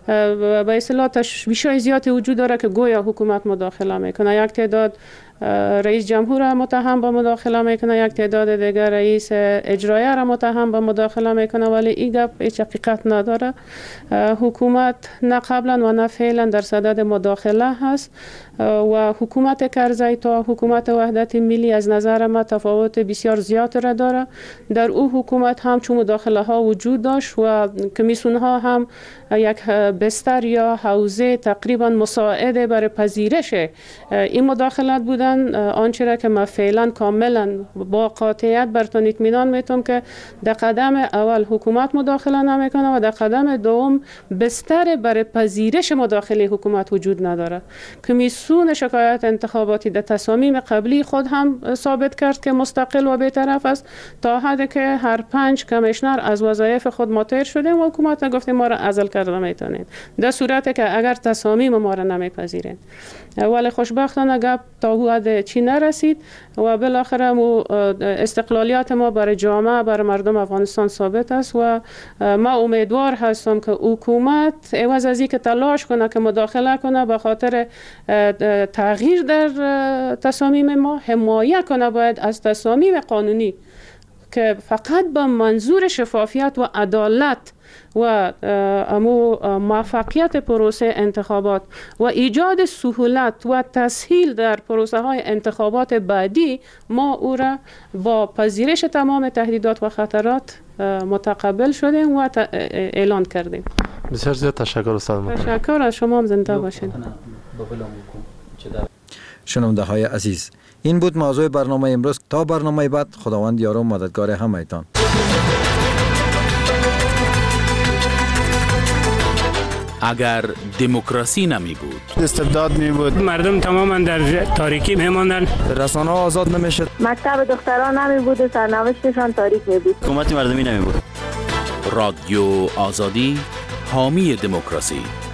به اصطلاح تشویش‌های زیادی وجود داره که گویا حکومت مداخله میکنه. یک تعداد رئیس جمهور متهم به مداخله میکنه، یک تعداد دیگر رئیس اجرایی را متهم به مداخله میکنه، ولی این گپ هیچ حقیقت نداره. حکومت نه قبلا و نه فعلا در صدد مداخله هست و حکومت کرزی تا حکومت وحدت ملی از نظر ما تفاوت بسیار زیاد را داره. در او حکومت هم چون مداخله ها وجود داشت و کمیسیون ها هم یک بستر یا حوزه تقریبا مساعده برای پذیرش این مداخلات بودن. آنچه را که ما فعلا کاملا با قاطعیت برتون اطمینان میتونم که در قدم اول حکومت مداخله نمیکنه و در قدم دوم بستر برای پذیرش مداخله حکومت وجود نداره. کمیسیون شکایت انتخاباتی در تصامیم قبلی خود هم ثابت کرد که مستقل و بی‌طرف است تا حدی که هر 5 کمیشنر از وظایف خود مطلع شده و حکومت گفته ما را عزل کرده میتونید، در صورتی که اگر تصامیم ما را نمیپذیرید. ولی خوشبختانه گپ تا حد چی نرسید و بالاخره استقلالیت ما برای جامعه برای مردم افغانستان ثابت است و ما امیدوار هستم که حکومت عوض از اینکه تلاش کنه که مداخله کنه به خاطر تغییر در تصامیم ما، حمایت کنه باید از تصامیم قانونی که فقط به منظور شفافیت و عدالت و موفقیت پروسه انتخابات و ایجاد سهولت و تسهیل در پروسه های انتخابات بعدی ما او را با پذیرش تمام تهدیدات و خطرات متقبل شدیم و اعلان کردیم. بسیار زیاد تشکر استاد. تشکر از شما هم زنده باشید. شنونده های عزیز، این بود موضوع برنامه امروز. تا برنامه بعد، خداوند یار و مددگار همه‌تان. اگر دموکراسی نمی بود، استبداد می بود، مردم تماما در تاریکی می ماندن، رسانه ها آزاد نمی شد، مکتب دختران نمی بود و سرنوشتشان تاریک می بود، حکومت مردمی نمی بود. رادیو آزادی، حامی دموکراسی.